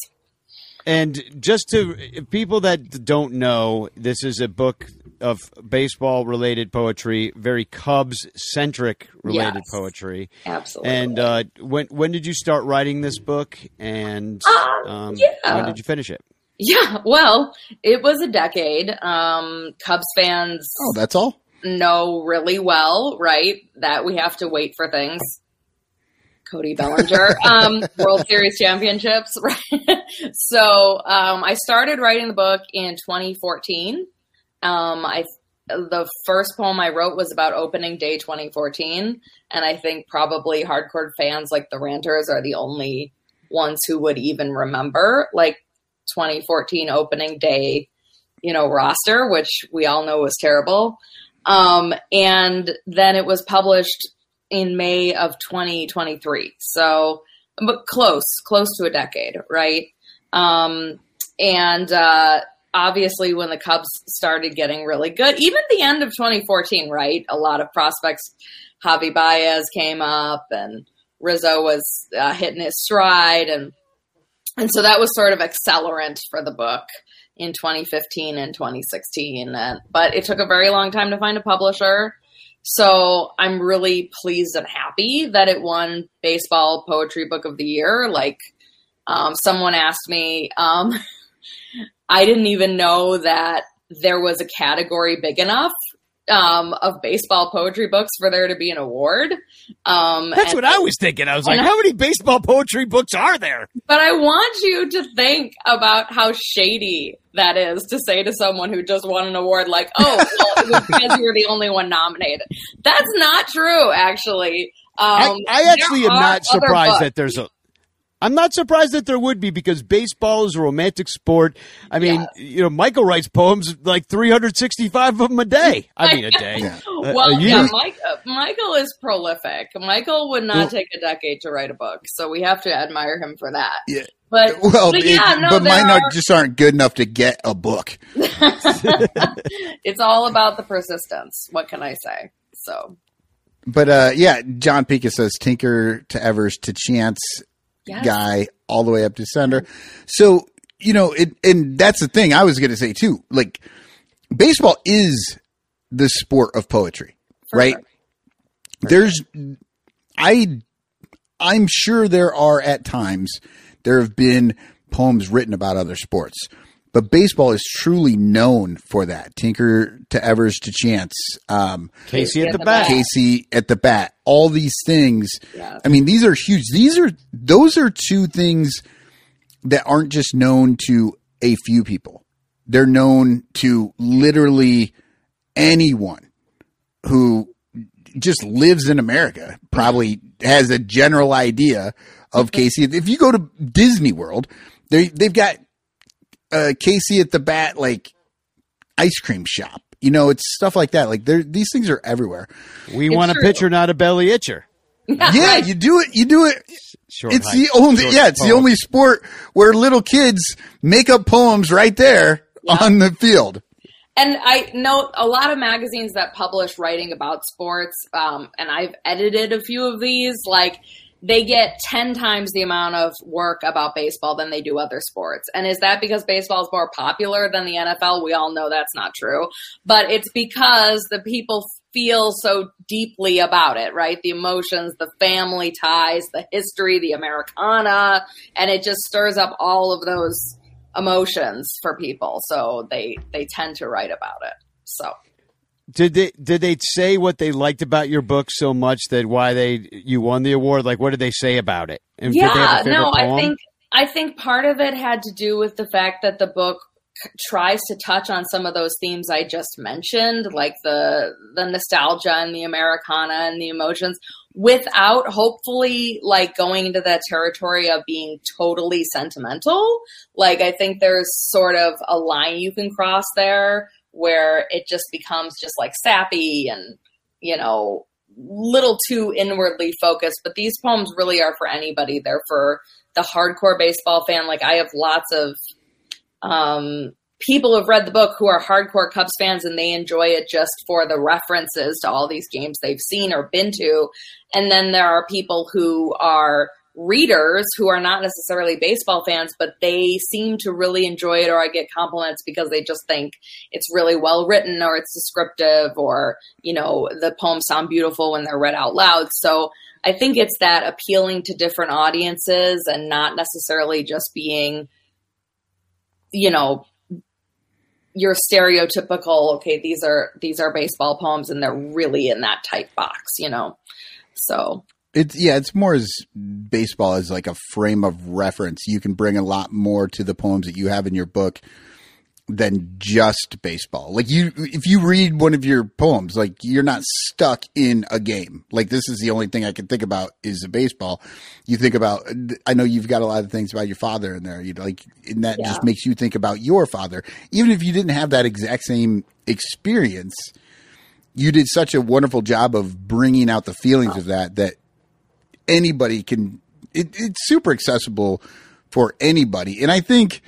And just to people that don't know, this is a book of baseball related poetry, very Cubs centric related Yes. poetry. Absolutely. And uh, when when did you start writing this book? And Uh, um, yeah. when did you finish it? Yeah, well, it was a decade. Um, Cubs fans Oh, that's all. know really well, right, that we have to wait for things. Cody Bellinger, um, World Series championships, right? So um, I started writing the book in twenty fourteen. Um, I the first poem I wrote was about opening day twenty fourteen, and I think probably hardcore fans like the Ranters are the only ones who would even remember like twenty fourteen opening day, you know, roster, which we all know was terrible. Um, and then it was published in May of twenty twenty-three. So, but close, close to a decade, right? Um, and, uh, obviously when the Cubs started getting really good, even the end of twenty fourteen, right? A lot of prospects, Javi Baez came up and Rizzo was uh, hitting his stride. And, and so that was sort of accelerant for the book in twenty fifteen and twenty sixteen. And, but it took a very long time to find a publisher. So I'm really pleased and happy that it won Baseball Poetry Book of the Year. Like, um, someone asked me, um, I didn't even know that there was a category big enough um, of baseball poetry books for there to be an award. Um, That's and- what I was thinking. I was like, and- how many baseball poetry books are there? But I want you to think about how shady that is to say to someone who just won an award, like, oh, well, it was because you were the only one nominated. That's not true, actually. Um, I, I actually there am are not other surprised books. that there's a. I'm not surprised that there would be, because baseball is a romantic sport. I mean, Yes. you know, Michael writes poems like three hundred sixty-five of them a day. I mean, a day. Yeah. A- Well, a yeah, year. Mike, uh, Michael is prolific. Michael would not Well- take a decade to write a book, so we have to admire him for that. Yeah. But, Well, but it- yeah, no, but there mine are, are, just aren't good enough to get a book. it's all about the persistence. What can I say? So, But uh, yeah, John Pika says Tinker to Evers to Chance yes. guy all the way up to Sender. So, you know, it, and that's the thing I was going to say too. Like, baseball is the sport of poetry, For right? sure. There's, I, I'm sure there are at times there have been poems written about other sports, but baseball is truly known for that. Tinker to Evers to Chance, um, Casey at the the bat. bat. Casey at the bat, all these things. Yes. I mean, these are huge. These are, those are two things that aren't just known to a few people. They're known to literally anyone. who just lives in America probably has a general idea of Casey. If you go to Disney World, they they've got uh, Casey at the Bat like ice cream shop. You know, it's stuff like that. Like there, these things are everywhere. We It's want a true. pitcher, not a belly itcher. Yeah, you do it. You do it. Short It's hike, the only. short Yeah, it's the poem. only sport where little kids make up poems right there on the field. And I know a lot of magazines that publish writing about sports, um, and I've edited a few of these, like they get ten times the amount of work about baseball than they do other sports. And is that because baseball is more popular than the N F L? We all know that's not true. But it's because the people feel so deeply about it, right? The emotions, the family ties, the history, the Americana, and it just stirs up all of those emotions for people. So they they tend to write about it. So Did they did they say what they liked about your book so much that why they you won the award? Like, what did they say about it? And did they have a yeah, favorite no, I poem? think I think part of it had to do with the fact that the book c- tries to touch on some of those themes I just mentioned, like the the nostalgia and the Americana and the emotions, without hopefully like going into that territory of being totally sentimental. Like, I think there's sort of a line you can cross there where it just becomes just like sappy and, you know, little too inwardly focused. But these poems really are for anybody. They're for the hardcore baseball fan. Like, I have lots of um, people who've read the book who are hardcore Cubs fans, and they enjoy it just for the references to all these games they've seen or been to. And then there are people who are readers who are not necessarily baseball fans, but they seem to really enjoy it, or I get compliments because they just think it's really well written, or it's descriptive, or, you know, the poems sound beautiful when they're read out loud. So I think it's that appealing to different audiences and not necessarily just being, you know, your stereotypical, okay, these are, these are baseball poems and they're really in that tight box, you know? So It's yeah, it's more as baseball as like a frame of reference. You can bring a lot more to the poems that you have in your book than just baseball. Like you, if you read one of your poems, like you're not stuck in a game. Like this is the only thing I can think about is a baseball. You think about, I know you've got a lot of things about your father in there. You like, and that Yeah. just makes you think about your father. Even if you didn't have that exact same experience, you did such a wonderful job of bringing out the feelings of that, that anybody can, it, it's super accessible for anybody. And I think,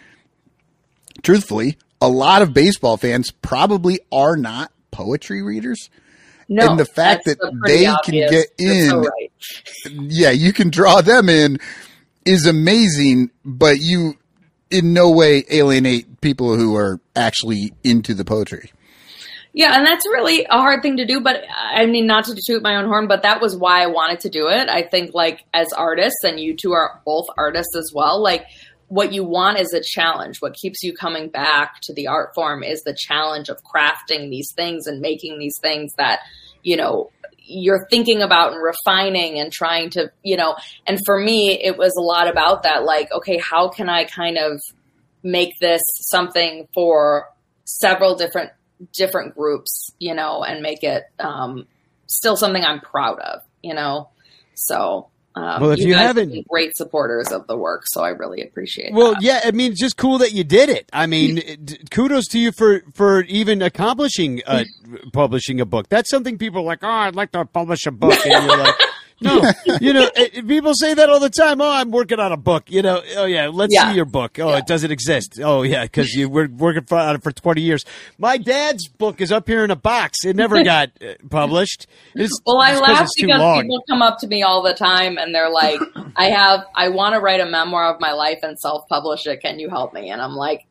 truthfully, a lot of baseball fans probably are not poetry readers. no, And the fact that's that a pretty they can obvious- get you're so in- right. Yeah, you can draw them in is amazing, but you in no way alienate people who are actually into the poetry. Yeah, and that's really a hard thing to do, but I mean, not to toot my own horn, but that was why I wanted to do it. I think, like, as artists, and you two are both artists as well, like, what you want is a challenge. What keeps you coming back to the art form is the challenge of crafting these things and making these things that, you know, you're thinking about and refining and trying to, you know, and for me, it was a lot about that. Like, okay, how can I kind of make this something for several different different groups, you know, and make it um, still something I'm proud of, you know? So, um, Well, if you guys haven't- have been great supporters of the work, so I really appreciate Well, that. yeah, I mean, it's just cool that you did it. I mean, it- kudos to you for, for even accomplishing uh, publishing a book. That's something people are like, oh, I'd like to publish a book. And you're like, no, you know, it, people say that all the time. Oh, I'm working on a book. You know, oh, yeah, let's Yeah. see your book. Oh, Yeah. it doesn't exist. Oh, yeah, because you were working for, on it for twenty years. My dad's book is up here in a box. It never got uh, published. It's, Well, I it's 'cause laugh it's too because long. people come up to me all the time and they're like, I have, I want to write a memoir of my life and self-publish it. Can you help me? And I'm like,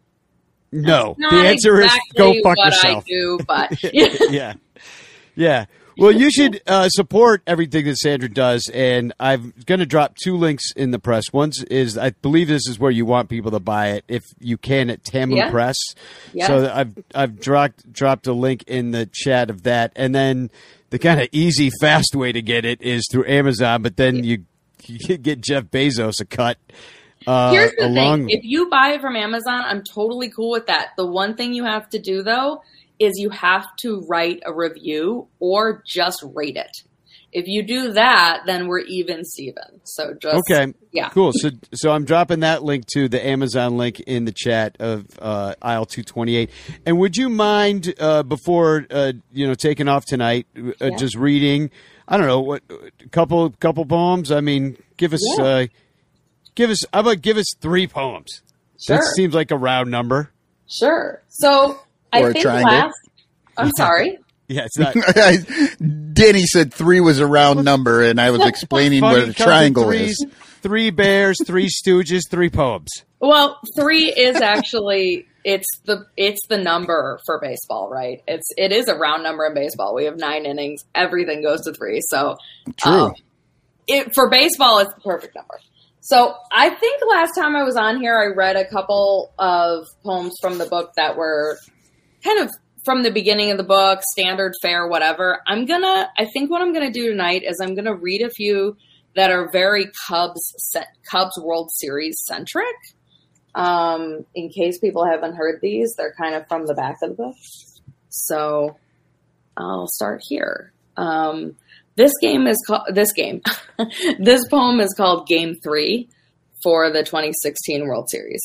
No, not the answer exactly is go fuck what yourself. I do, but yeah. Yeah. Well, you should uh, support everything that Sandra does, and I'm going to drop two links in the press. One is, I believe this is where you want people to buy it, if you can, at Tamu Yeah. Press. Yeah. So I've I've dropped dropped a link in the chat of that, and then the kind of easy, fast way to get it is through Amazon. But then you, you get Jeff Bezos a cut. Uh, Here's the along, thing. If you buy it from Amazon, I'm totally cool with that. The one thing you have to do, though, is you have to write a review or just rate it. If you do that, then we're even Steven. So just okay, yeah, cool. So so I'm dropping that link to the Amazon link in the chat of uh, aisle two twenty-eight. And would you mind uh, before uh, you know taking off tonight, uh, Yeah. just reading? I don't know what couple couple poems. I mean, give us Yeah. uh, give us. How about give us three poems? Sure. That seems like a round number. Sure. So I Or a think triangle. last. I'm sorry. Yeah, it's not. Danny said three was a round number, and I was explaining Funny what a comes in triangle threes, is. Three bears, three stooges, three poems. Well, three is actually it's the it's the number for baseball, right? It's it is a round number in baseball. We have nine innings. Everything goes to three. So True. um, it, for baseball, it's the perfect number. So I think last time I was on here, I read a couple of poems from the book that were kind of from the beginning of the book, standard fare, whatever. I'm gonna, I think what I'm gonna do tonight is I'm gonna read a few that are very Cubs, Cubs World Series centric. Um, in case people haven't heard these, they're kind of from the back of the book. So I'll start here. Um, this game is called, this game, this poem is called Game Three for the twenty sixteen World Series.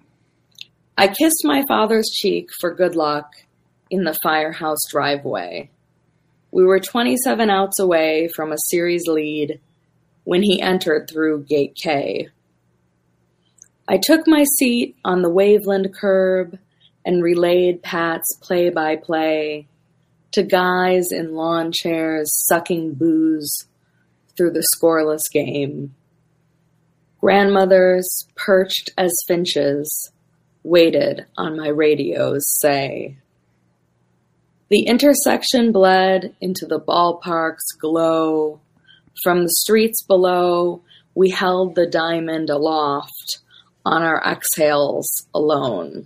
I kissed my father's cheek for good luck in the firehouse driveway. We were twenty-seven outs away from a series lead when he entered through gate K. I took my seat on the Waveland curb and relayed Pat's play-by-play to guys in lawn chairs sucking booze through the scoreless game. Grandmothers, perched as finches, waited on my radio's say. The intersection bled into the ballpark's glow. From the streets below, we held the diamond aloft on our exhales alone.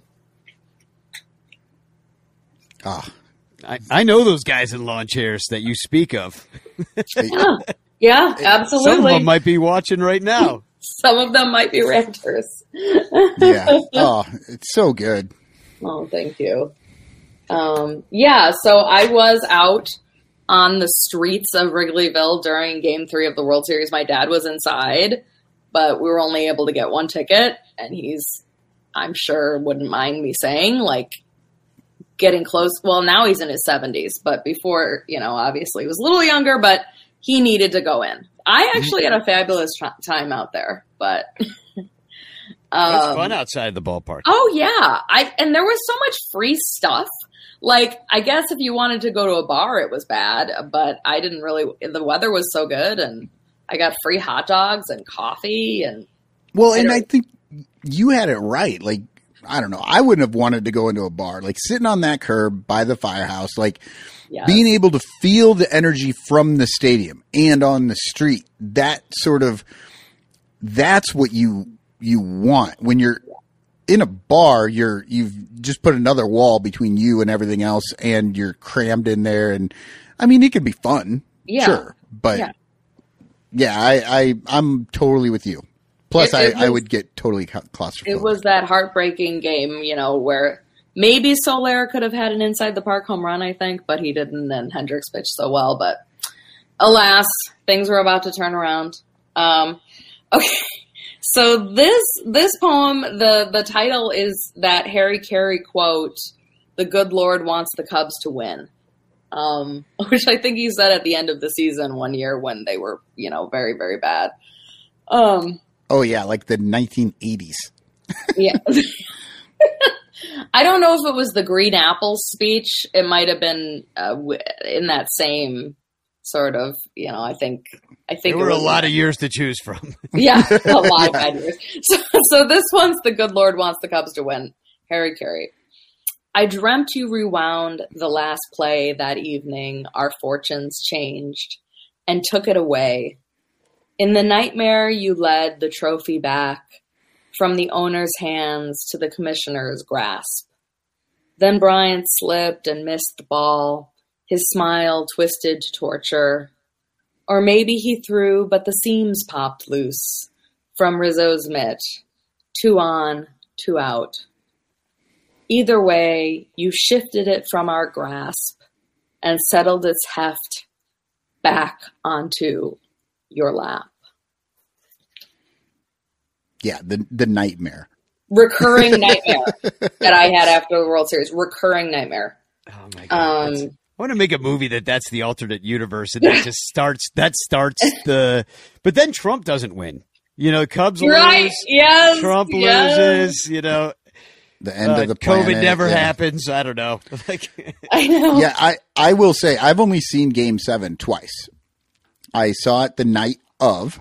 Ah, I, I know those guys in lawn chairs that you speak of. Yeah, yeah, absolutely. Some of them might be watching right now. Some of them might be ranters. yeah. Oh, it's so good. Oh, thank you. Um, yeah, so I was out on the streets of Wrigleyville during Game Three of the World Series. My dad was inside, but we were only able to get one ticket, and he's, I'm sure, wouldn't mind me saying, like, getting close. Well, now he's in his seventies, but before, you know, obviously he was a little younger, but he needed to go in. I actually had a fabulous t- time out there, but That's um, fun outside the ballpark. Oh yeah, I and there was so much free stuff. Like, I guess if you wanted to go to a bar, it was bad, but I didn't really. The weather was so good, and I got free hot dogs and coffee, and Well, and I think you had it right. Like, I don't know. I wouldn't have wanted to go into a bar. Like, sitting on that curb by the firehouse, like, yes. being able to feel the energy from the stadium and on the street, that sort of, that's what you, you want. When you're in a bar, you're, you've just put another wall between you and everything else, and you're crammed in there. And I mean, it can be fun. Yeah. Sure. But Yeah. yeah, I, I, I'm totally with you. Plus, It- it I, I was- would get totally claustrophobic. It was that heartbreaking game, you know, where maybe Soler could have had an inside the park home run, I think, but he didn't, and Hendricks pitched so well. But alas, things were about to turn around. Um, okay, so this this poem, the the title is that Harry Carey quote, "The good Lord wants the Cubs to win," um, which I think he said at the end of the season one year when they were, you know, very very bad. Um, Oh yeah, like the nineteen eighties. yeah. I don't know if it was the Green Apples speech. It might have been uh, w- in that same sort of, you know, I think, I think There were it a was, lot of years to choose from. yeah, a lot of bad years. So, so this one's the good Lord wants the Cubs to win. Harry Carey. I dreamt you rewound the last play that evening. Our fortunes changed and took it away. In the nightmare, you led the trophy back from the owner's hands to the commissioner's grasp. Then Bryant slipped and missed the ball, his smile twisted to torture. Or maybe he threw, but the seams popped loose from Rizzo's mitt. Two on, two out. either way, you shifted it from our grasp and settled its heft back onto your lap. Yeah, the the nightmare. Recurring nightmare that I had after the World Series. Recurring nightmare. Oh my god! Um, I want to make a movie that that's the alternate universe, and that just starts. That starts the. But then Trump doesn't win. You know, Cubs lose. Right? Yes. Trump yes. loses. You know, The end uh, of the planet. COVID never yeah. happens. I don't know. Like, I know. Yeah, I, I will say I've only seen Game Seven twice. I saw it the night of,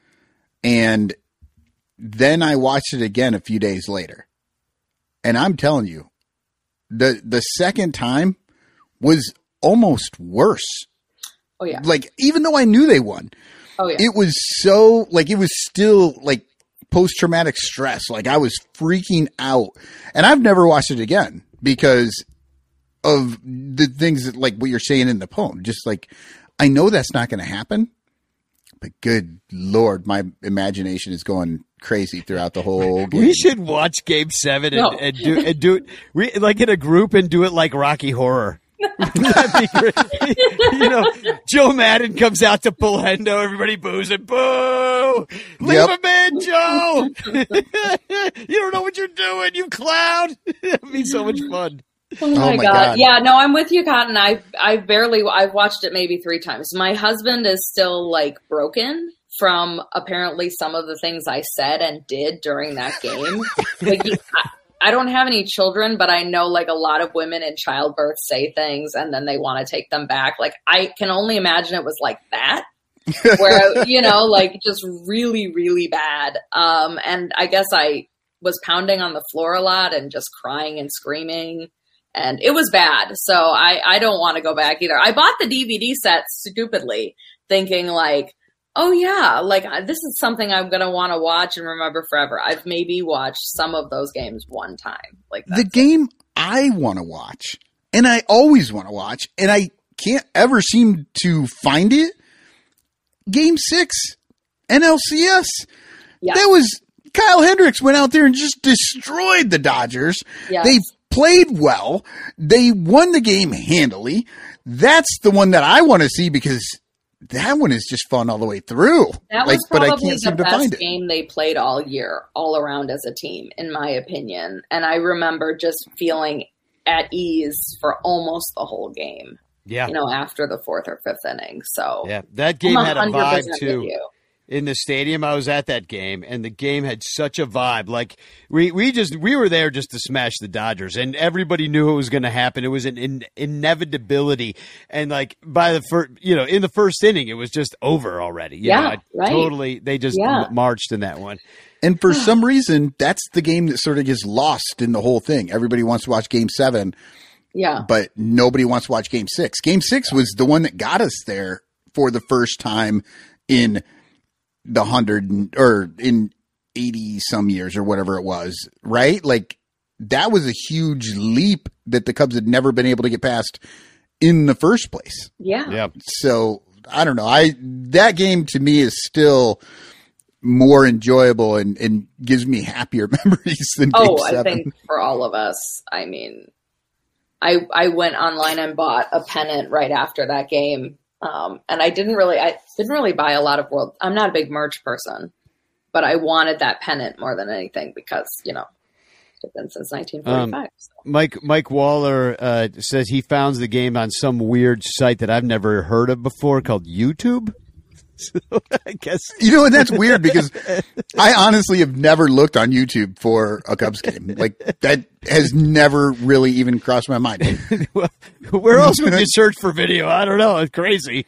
and then I watched it again a few days later. And I'm telling you, the the second time was almost worse. Oh yeah. Like, even though I knew they won, Oh yeah. it was so, like, it was still, like, post-traumatic stress. Like, I was freaking out. And I've never watched it again because of the things that, like, what you're saying in the poem. Just, like, I know that's not going to happen, but good Lord, my imagination is going crazy throughout the whole game. we should watch Game Seven and, No. and do and do it we, like in a group and do it like Rocky Horror. That'd be great. You know, Joe Madden comes out to pull Hendo, everybody boos and boo! Leave Yep. him in, Joe! You don't know what you're doing, you clown! That'd be so much fun. Oh my, my god. God. Yeah, no, I'm with you, Cotton. I I barely I've watched it maybe three times. My husband is still like broken from apparently some of the things I said and did during that game. Like, he, I, I don't have any children, but I know like a lot of women in childbirth say things and then they want to take them back. Like, I can only imagine it was like that. Where, you know, like just really, really bad. Um, and I guess I was pounding on the floor a lot and just crying and screaming. And it was bad. So I, I don't want to go back either. I bought the D V D set stupidly, thinking like, oh yeah, like this is something I'm going to want to watch and remember forever. I've maybe watched some of those games one time. Like The game I want to watch, and I always want to watch, and I can't ever seem to find it, Game six, N L C S. Yeah. That was, Kyle Hendricks went out there and just destroyed the Dodgers. Yes. They played well. They won the game handily. That's the one that I want to see because that one is just fun all the way through. That like, was but I probably can't the seem to find best it. game they played all year, all around as a team, in my opinion. And I remember just feeling at ease for almost the whole game. Yeah. You know, after the fourth or fifth inning. So Yeah, that game I'm had a one hundred vibe percent too. with you. In the stadium, I was at that game, and the game had such a vibe. Like we, we just we were there just to smash the Dodgers, and everybody knew it was going to happen. It was an in, inevitability, and like by the first, you know, in the first inning, it was just over already. You Yeah, know, I right. Totally, they just Yeah. m- marched in that one. And for some reason, that's the game that sort of gets lost in the whole thing. Everybody wants to watch Game seven, Yeah. but nobody wants to watch Game six. Game six was the one that got us there for the first time in the hundred or in eighty some years or whatever it was, right? Like that was a huge leap that the Cubs had never been able to get past in the first place. Yeah. Yeah, So I don't know. I that game to me is still more enjoyable and, and gives me happier memories than Game Oh, seven. I think for all of us, I mean, I I went online and bought a pennant right after that game. Um, and I didn't really, I didn't really buy a lot of world. I'm not a big merch person, but I wanted that pennant more than anything because, you know, it's been since nineteen forty-five. Um, so. Mike Mike Waller uh, says he found the game on some weird site that I've never heard of before called YouTube. So I guess You know, and that's weird because I honestly have never looked on YouTube for a Cubs game. Like that has never really even crossed my mind. where else would you search for video? I don't know. It's crazy.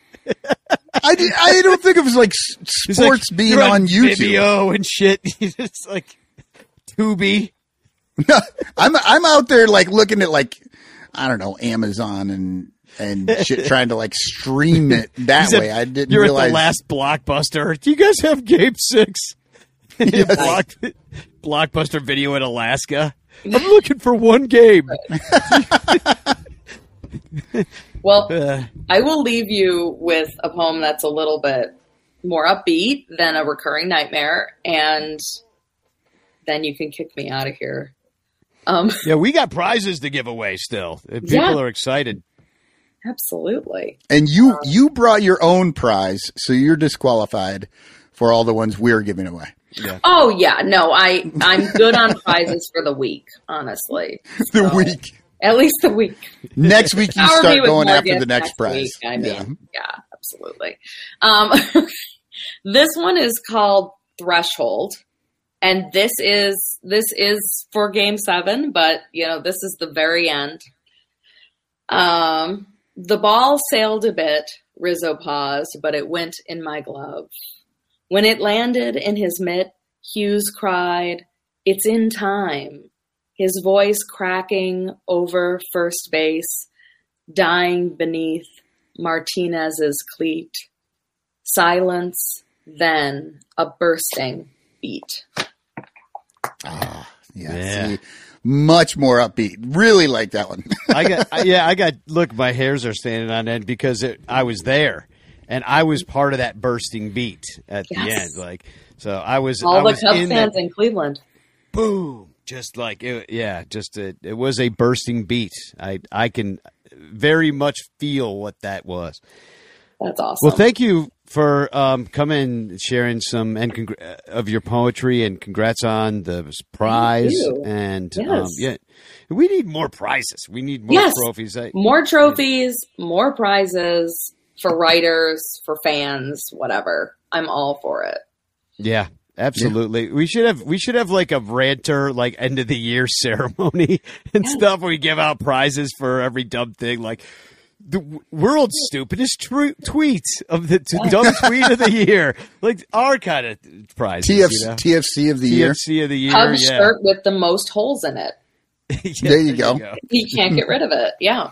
I, did- I don't think of it as like s- He's sports like, being you're on YouTube. video and shit. It's like Tubi. I'm I'm out there like looking at like I don't know Amazon and and shit, trying to like stream it that He's at- way. I didn't You're realize. at the last Blockbuster. Do you guys have Game Six? Yes. Block, Blockbuster Video in Alaska. I'm looking for one game. Well, Uh, I will leave you with a poem that's a little bit more upbeat than a recurring nightmare, and then you can kick me out of here. Um, Yeah, we got prizes to give away still. People Yeah. are excited. absolutely. And you you brought your own prize, so you're disqualified for all the ones we're giving away. Oh yeah, no, I I'm good on prizes for the week, honestly. The So, week. at least the week. Next week you Power start me with going more after the gifts next prize. week. I mean, Yeah. yeah, absolutely. Um, this one is called Threshold, and this is this is for Game Seven, but you know this is the very end. Um, the ball sailed a bit. Rizzo paused, but it went in my glove. When it landed in his mitt, Hughes cried, "It's in time." His voice cracking over first base, dying beneath Martinez's cleat. Silence, then a bursting beat. Yeah, Yeah. see, much more upbeat. Really like that one. I got, I, yeah, I got, look, my hairs are standing on end because it, I was there and I was part of that bursting beat at the Yes. end. Like, so I was, All I the was Cubs in fans that, in Cleveland. boom, just like, it, yeah, just, a, it was a bursting beat. I, I can very much feel what that was. That's awesome. Well, thank you for um, coming and sharing some and congr- of your poetry, and congrats on the prize. you. And Yes. um, yeah, we need more prizes. We need more Yes. trophies. I, More trophies, more prizes for writers, for fans, whatever. I'm all for it. yeah, absolutely. We should have we should have like a ranter like end of the year ceremony and stuff where we give out prizes for every dumb thing, like the w- world's stupidest tr- tweets of the t- dumb tweet of the year, like our kind of prizes. T F, you know? T F C of the year. T F C of the year. Cubs yeah. shirt with the most holes in it. Yeah, There you go. You can't get rid of it. Yeah.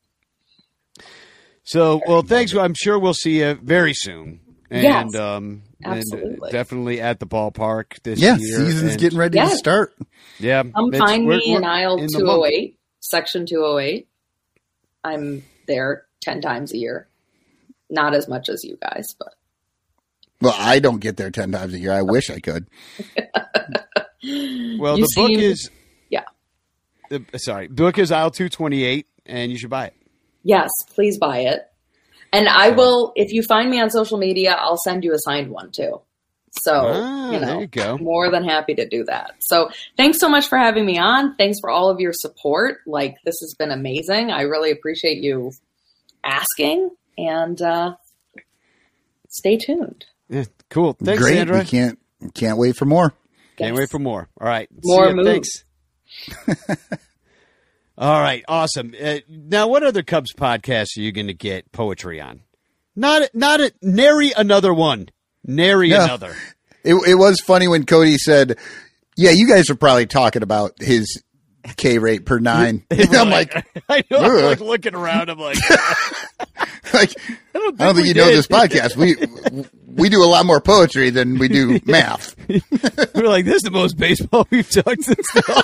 So, well, thanks. I'm sure we'll see you very soon. And, Yes, um, and absolutely. definitely at the ballpark this Yeah, year. season's And, getting ready to Yes. start. Yeah. Come it's- find we're- me in we're aisle in the two month. oh eight, section two oh eight. I'm there ten times a year. Not as much as you guys, but Well, I don't get there ten times a year. I wish I could. Well, You the book seem- is, yeah. the, sorry, book is aisle two twenty-eight, and you should buy it. Yes, please buy it. And I will, if you find me on social media, I'll send you a signed one too. So, Ah, you know, there you go. more than happy to do that. So thanks so much for having me on. Thanks for all of your support. Like, this has been amazing. I really appreciate you asking, and uh, stay tuned. Yeah, cool. Thanks, Great. Sandra. We can't can't wait for more. Can't Yes. wait for more. All right. More See ya. moves. Thanks. All right. Awesome. Uh, now, what other Cubs podcasts are you going to get poetry on? Not, not a, nary another one. Nary Yeah. another. It, it was funny when Cody said, "Yeah, you guys are probably talking about his K rate per nine." I'm like, I know. I'm Ugh. like looking around. I'm like, like I don't think, I don't think we you know did. this podcast. We we do a lot more poetry than we do math. We're like, this is the most baseball we've talked since the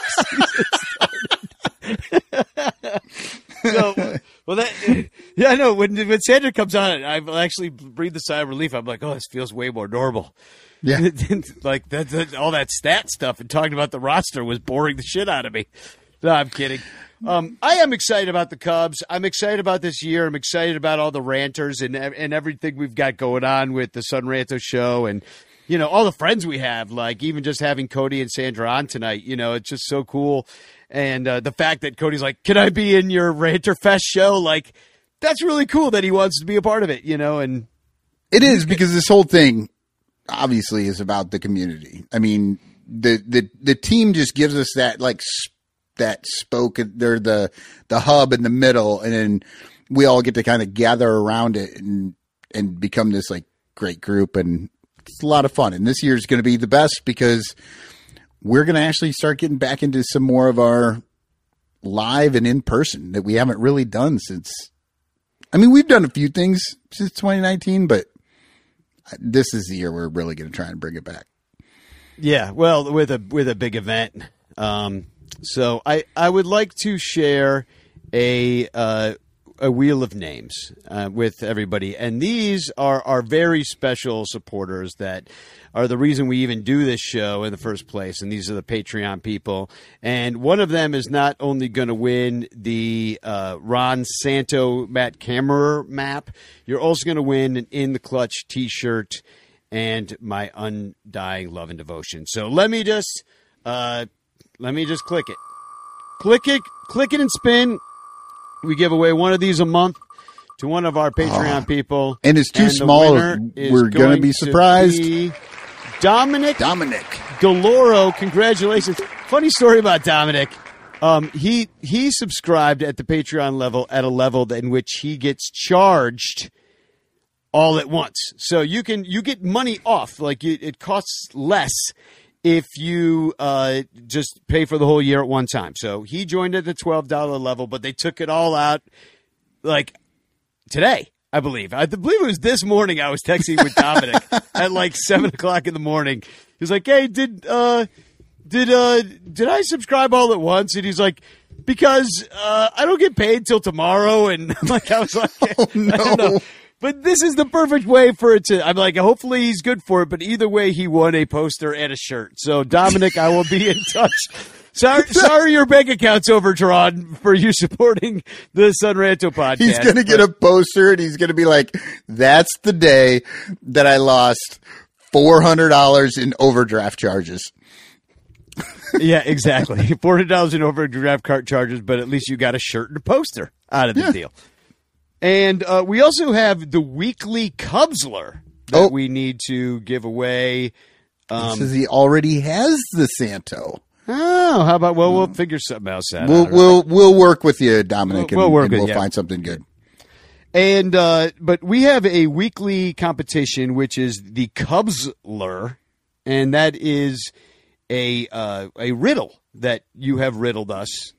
offseason started. So, well, that, yeah, I know. When, when Sandra comes on, I actually breathe a sigh of relief. I'm like, oh, this feels way more normal. Yeah. Like that, that, all that stat stuff and talking about the roster was boring the shit out of me. No, I'm kidding. Um, I am excited about the Cubs. I'm excited about this year. I'm excited about all the ranters and and everything we've got going on with the Sun Ranto show and, you know, all the friends we have, like even just having Cody and Sandra on tonight, you know, it's just so cool. And uh, the fact that Cody's like, can I be in your Ranter Fest show? Like, that's really cool that he wants to be a part of it, you know, and It is, because this whole thing obviously is about the community. I mean, the the the team just gives us that like s- that spoke. They're the the hub in the middle, and then we all get to kind of gather around it and and become this like great group, and it's a lot of fun. And this year is going to be the best because we're going to actually start getting back into some more of our live and in person that we haven't really done since. I mean, we've done a few things since twenty nineteen, but this is the year we're really going to try and bring it back. yeah, well, with a with a big event. Um, so I I would like to share a uh, a wheel of names uh, with everybody, and these are our very special supporters that are the reason we even do this show in the first place, and these are the Patreon people. And one of them is not only going to win the uh, Ron Santo Matt Kammerer map, you're also going to win an In the Clutch t-shirt and my undying love and devotion. So let me just uh, let me just click it. Click it, click it and spin. We give away one of these a month to one of our Patreon oh, people. And it's too and small. We're going to be surprised. Be Dominic, Dominic Galoro, congratulations. Funny story about Dominic. Um, he he subscribed at the Patreon level at a level in which he gets charged all at once. So you can you get money off. Like you, it costs less if you uh, just pay for the whole year at one time. So he joined at the twelve dollars level, but they took it all out like today. I believe. I believe it was this morning I was texting with Dominic at like seven o'clock in the morning. He was like, hey, did uh, did uh, did I subscribe all at once? And he's like, because uh, I don't get paid till tomorrow. And like I was like, oh, no. I don't know. But this is the perfect way for it to – I'm like, hopefully he's good for it. But either way, he won a poster and a shirt. So, Dominic, I will be in touch. Sorry, sorry, your bank account's overdrawn for you supporting the Sunranto podcast. He's going to get a poster, and he's going to be like, that's the day that I lost four hundred dollars in overdraft charges. Yeah, exactly. four hundred dollars in overdraft cart charges, but at least you got a shirt and a poster out of the yeah. deal. And uh, we also have the weekly Cubsler that oh. we need to give away. Um, says he already has the Santo. Oh, how about, well, we'll figure something else out. We'll, we'll, we'll work with you, Dominic, we'll, we'll and, work and with, we'll yeah. find something good. And, uh, but we have a weekly competition, which is the Cubsler, and that is a, uh, a riddle that you have riddled us.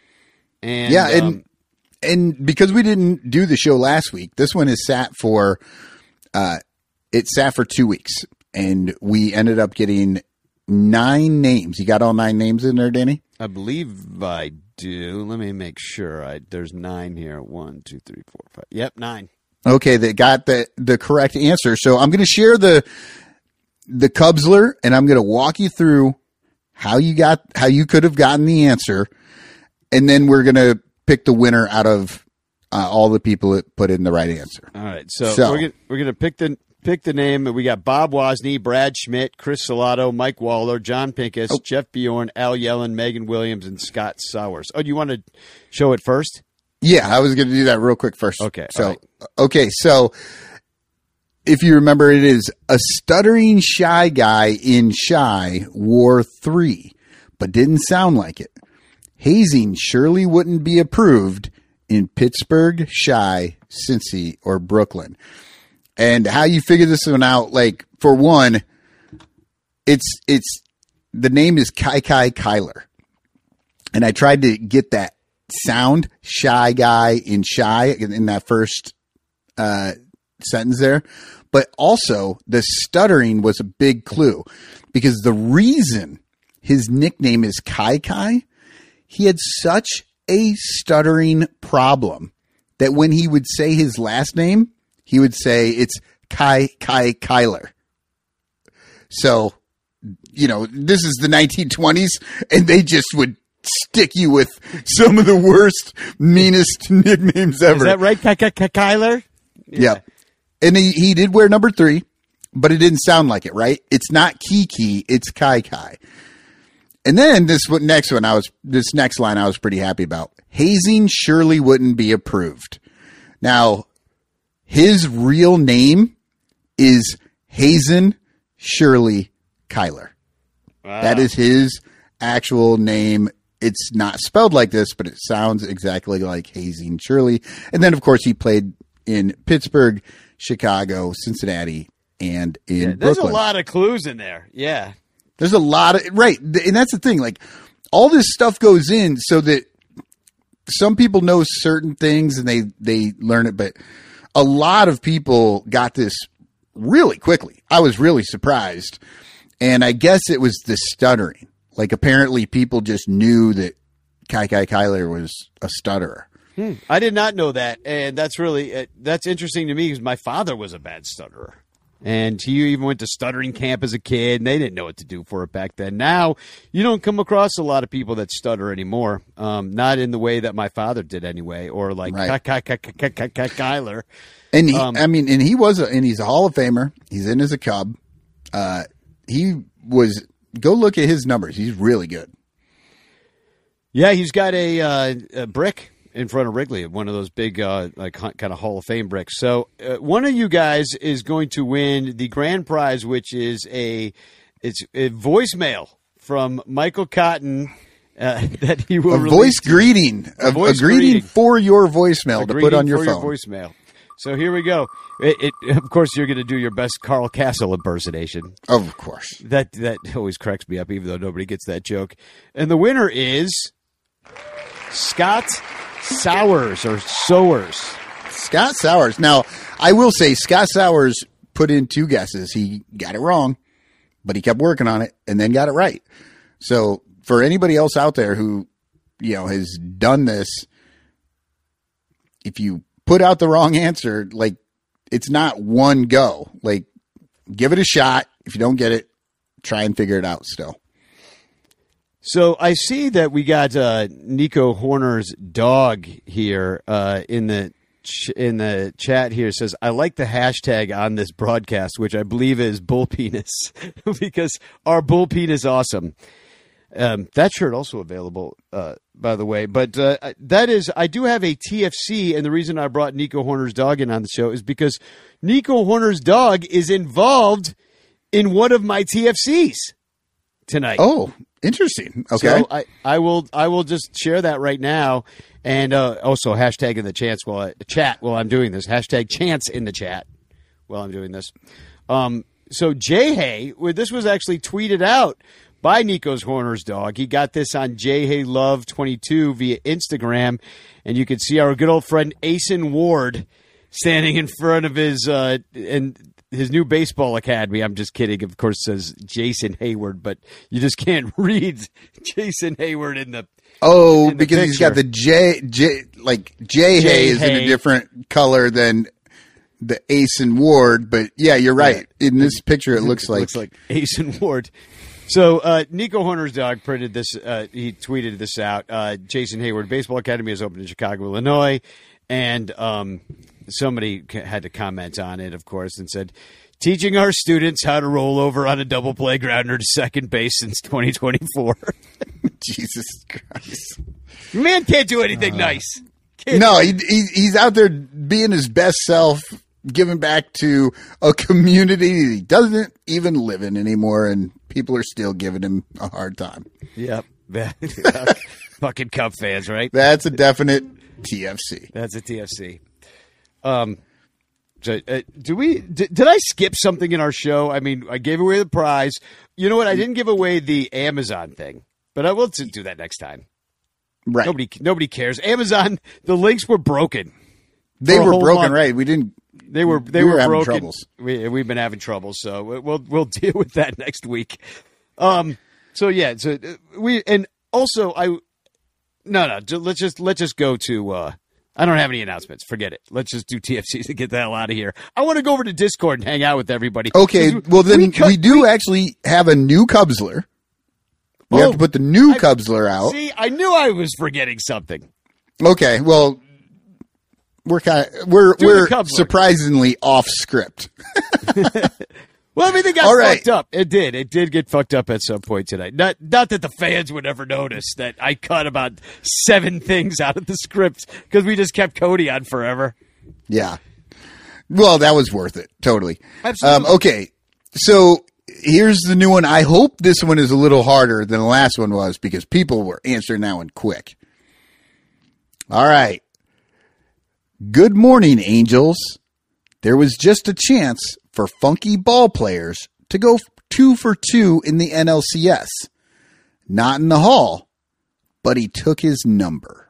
And, yeah, and, um, and because we didn't do the show last week, this one is sat for, uh, it sat for two weeks, and we ended up getting nine names. You got all nine names in there, Danny? I believe I do. Let me make sure. I There's nine here. One, two, three, four, five. Yep, nine. Okay, they got the, the correct answer. So I'm going to share the the Cubsler, and I'm going to walk you through how you got how you could have gotten the answer, and then we're going to pick the winner out of uh, all the people that put in the right answer. All right, so, so we're gonna, we're going to pick the pick the name. We got Bob Wozni, Brad Schmidt, Chris Salato, Mike Waller, John Pincus, oh. Jeff Bjorn, Al Yellen, Megan Williams, and Scott Sowers. Oh, do you want to show it first? Yeah, I was going to do that real quick first. Okay. So, right. okay. So if you remember, it is a stuttering shy guy in Shy wore three, but didn't sound like it. Hazing surely wouldn't be approved in Pittsburgh, Shy, Cincy, or Brooklyn. And how you figure this one out, like, for one, it's, it's, the name is Kai Kai Kyler. And I tried to get that sound, shy guy in Shy, in, in that first uh, sentence there. But also, the stuttering was a big clue. Because the reason his nickname is Kai Kai, he had such a stuttering problem that when he would say his last name, he would say it's Kai Kai Kyler. So, you know, this is the nineteen twenties, and they just would stick you with some of the worst, meanest nicknames ever. Is that right, Kai Kai Kyler? Yeah. yeah. And he, he did wear number three, but it didn't sound like it, right? It's not Kiki, it's Kai Kai. And then this next one, I was this next line I was pretty happy about. Hazing surely wouldn't be approved. Now, his real name is Hazen Shirley Kyler. Wow. That is his actual name. It's not spelled like this, but it sounds exactly like Hazing Shirley. And then, of course, he played in Pittsburgh, Chicago, Cincinnati, and in yeah, there's Brooklyn. A lot of clues in there. Yeah. There's a lot of, right. And that's the thing. Like, all this stuff goes in so that some people know certain things and they, they learn it, but a lot of people got this really quickly. I was really surprised. And I guess it was the stuttering. Like, apparently people just knew that Kai Kai Kyler was a stutterer. Hmm. I did not know that, and that's really uh, that's interesting to me because my father was a bad stutterer, and he even went to stuttering camp as a kid, and they didn't know what to do for it back then. Now, you don't come across a lot of people that stutter anymore, um, not in the way that my father did anyway, or like Right. Kyler. And he, Um, I mean, and he was, a, and he's a Hall of Famer. He's in as a Cub. Uh, he was. Go look at his numbers. He's really good. Yeah, he's got a, uh, a brick in front of Wrigley, one of those big, uh, like kind of Hall of Fame bricks. So uh, one of you guys is going to win the grand prize, which is a it's a voicemail from Michael Cotton uh, that he will A release voice to- greeting, a, a voice a greeting, greeting. for your voicemail a to put greeting on your for phone. voicemail. So here we go. It, it, of course, you're going to do your best Carl Castle impersonation. Of course. That that always cracks me up, even though nobody gets that joke. And the winner is Scott Sowers or Sowers. Scott Sowers. Now, I will say Scott Sowers put in two guesses. He got it wrong, but he kept working on it and then got it right. So for anybody else out there who, you know, has done this, if you put out the wrong answer, like, it's not one go. Like, give it a shot. If you don't get it, try and figure it out still. So I see that we got uh, Nico Horner's dog here uh, in the ch- in the chat here. It says, I like the hashtag on this broadcast, which I believe is bull penis, because our bull penis awesome. Um, that shirt also available, uh, by the way. But uh, that is, I do have a T F C, and the reason I brought Nico Horner's dog in on the show is because Nico Horner's dog is involved in one of my T F Cs tonight. Oh, interesting. Okay. So I, I will I will just share that right now, and uh, also hashtag in the chance while I, chat while I'm doing this. Hashtag chance in the chat while I'm doing this. Um, so Jay Hay, well, this was actually tweeted out by Nico's Horner's dog. He got this on Jay Hay Love twenty-two via Instagram, and you can see our good old friend Asen Ward standing in front of his uh, and his new baseball academy. I'm just kidding. Of course, it says Jason Hayward, but you just can't read Jason Hayward in the Oh, in the because he's got picture. the J, J like J J Hay is in Hay. a different color than the Ace and Ward. But yeah, you're right. In this picture, it looks like, looks like Asen Ward. So uh, Nico Horner's dog printed this. Uh, he tweeted this out. Uh, Jason Hayward Baseball Academy is open in Chicago, Illinois, and um, somebody c- had to comment on it, of course, and said, "Teaching our students how to roll over on a double playground to second base since twenty twenty-four." Jesus Christ. Man can't do anything nice. Can't No, he, he, he's out there being his best self, giving back to a community that he doesn't even live in anymore, and people are still giving him a hard time. Yep. Fucking Cub fans, right? That's a definite T F C. That's a T F C. Um, so, uh, do we? Did, did I skip something in our show? I mean, I gave away the prize. You know what? I didn't give away the Amazon thing, but I will do that next time. Right. Nobody, nobody cares. Amazon. The links were broken. They for a were whole broken, month. right? We didn't. They were. They we were, were having broken. troubles. We, we've been having trouble, so we'll we'll deal with that next week. Um. So yeah. So uh, we and also I. No, no. ju- Let's just let's just go to. Uh, I don't have any announcements. Forget it. Let's just do T F Cs to get the hell out of here. I want to go over to Discord and hang out with everybody. Okay, 'Cause well then we, cut- do actually have a new Cubsler. We have Oh, to put the new I- Cubsler out. See, I knew I was forgetting something. Okay, well, we're kind of we're Do the we're Cubsler. surprisingly off script. Well, everything got All right. fucked up. It did. It did get fucked up at some point tonight. Not not that the fans would ever notice that I cut about seven things out of the script because we just kept Cody on forever. Yeah. Well, that was worth it. Totally. Absolutely. Um, okay. So here's the new one. I hope this one is a little harder than the last one was because people were answering that one quick. All right. Good morning, Angels. There was just a chance for funky ball players to go two for two in the N L C S. Not in the Hall, but he took his number.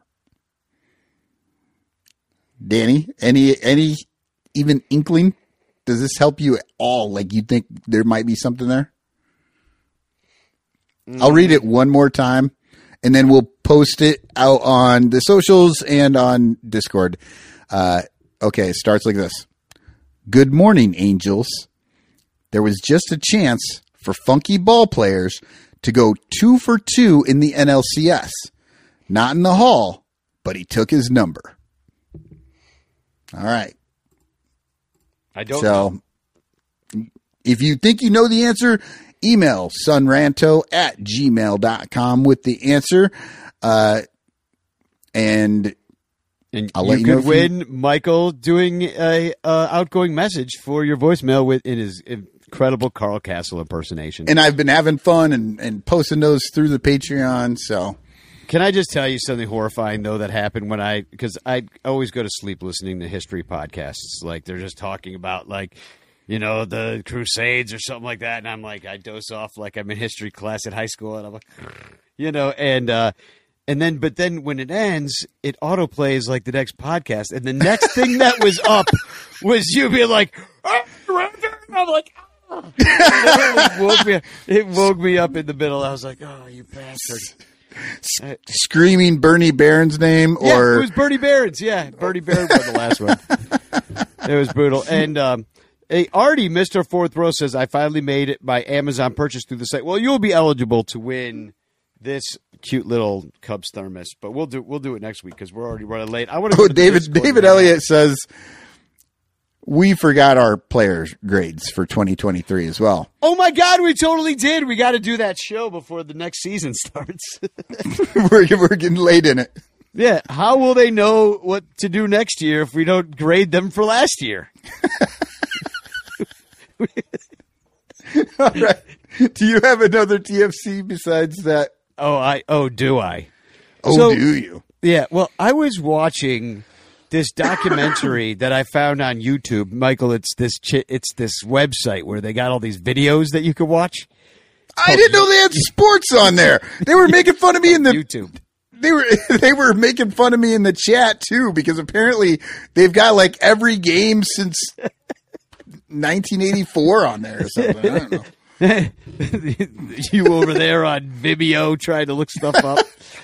Danny, any any even inkling? Does this help you at all? Like you think there might be something there? Mm. I'll read it one more time, and then we'll post it out on the socials and on Discord. Uh, okay, it starts like this. Good morning, Angels. There was just a chance for funky ball players to go two for two in the N L C S. Not in the hall, but he took his number. All right. I don't so, know. If you think you know the answer, email sunranto at gmail dot com with the answer. Uh, and and I'll you let you could know if win you- Michael doing a uh, outgoing message for your voicemail with in his incredible Carl Castle impersonation. And I've been having fun and, and posting those through the Patreon. So Can I just tell you something horrifying, though, that happened when I – because I always go to sleep listening to history podcasts. Like, they're just talking about, like, you know, the Crusades or something like that. And I'm like, I dose off like I'm in history class at high school. And I'm like, you know, and uh, and then – but then when it ends, it autoplays like the next podcast. And the next thing that was up was you being like, oh, and I'm like, oh. it, woke me, it woke me up in the middle. I was like, oh, you bastard. Screaming Bernie Barron's name, or yeah, it was Bernie Barron's. Yeah, Bernie Barron was the last one. It was brutal. And um, hey, Artie, Mister Fourth Row, says, I finally made it my Amazon purchase through the site. Well, you'll be eligible to win this cute little Cubs thermos, but we'll do we'll do it next week because we're already running late. I want to. Oh, David David Elliott says we forgot our players' grades for twenty twenty-three as well. Oh my God, we totally did. We got to do that show before the next season starts. we're, we're getting late in it. Yeah, how will they know what to do next year if we don't grade them for last year? All right. Do you have another T F C besides that? Oh, I oh, do I? Oh, So- do you? Yeah, well, I was watching this documentary that I found on YouTube. Michael, it's this chi- it's this website where they got all these videos that you could watch. I didn't know they had sports on there. They were making fun of me in the YouTube. They were they were making fun of me in the chat too, because apparently they've got like every game since nineteen eighty-four on there or something. I don't know. You over there on Vimeo trying to look stuff up.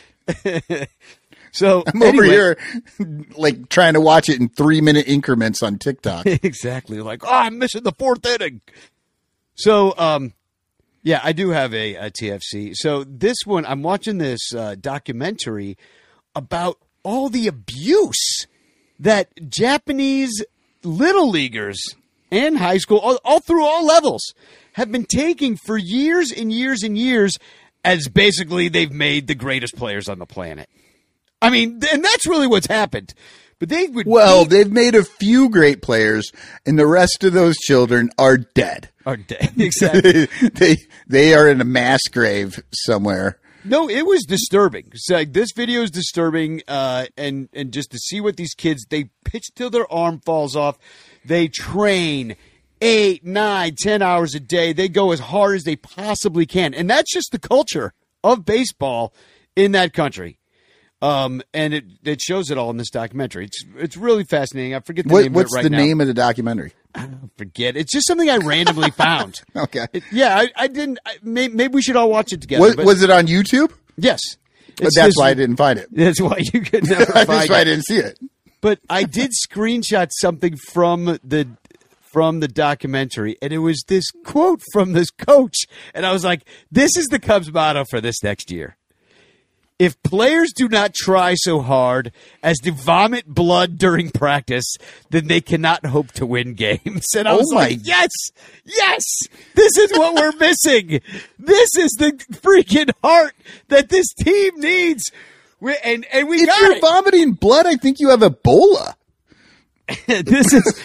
So I'm anyway, over here like trying to watch it in three minute increments on TikTok. exactly like, oh, I'm missing the fourth inning. So, um, yeah, I do have a, a T F C. So this one, I'm watching this uh, documentary about all the abuse that Japanese little leaguers and high school, all, all through all levels, have been taking for years and years and years as basically they've made the greatest players on the planet. I mean, and that's really what's happened. But they would Well, beat- they've made a few great players, and the rest of those children are dead. are dead. Exactly. they they are in a mass grave somewhere. No, it was disturbing. So, like, this video is disturbing, uh, and and just to see what these kids, they pitch till their arm falls off. They train eight, nine, ten hours a day. They go as hard as they possibly can, and that's just the culture of baseball in that country. Um, and it it shows it all in this documentary. It's it's really fascinating. I forget the What, name what's of it right the now. name of the documentary? I forget. It's just something I randomly found. Okay. It- yeah, I, I didn't. I, may, maybe we should all watch it together. Was, but- was it on YouTube? Yes. But It's that's this- why I didn't find it. That's why you could never That's find why I it. didn't see it. But I did screenshot something from the from the documentary, and it was this quote from this coach, and I was like, "This is the Cubs motto for this next year. If players do not try so hard as to vomit blood during practice, then they cannot hope to win games." And I Oh was my- like, "Yes, yes, this is what we're missing. This is the freaking heart that this team needs." We, and and we If got you're it. vomiting blood, I think you have Ebola. This is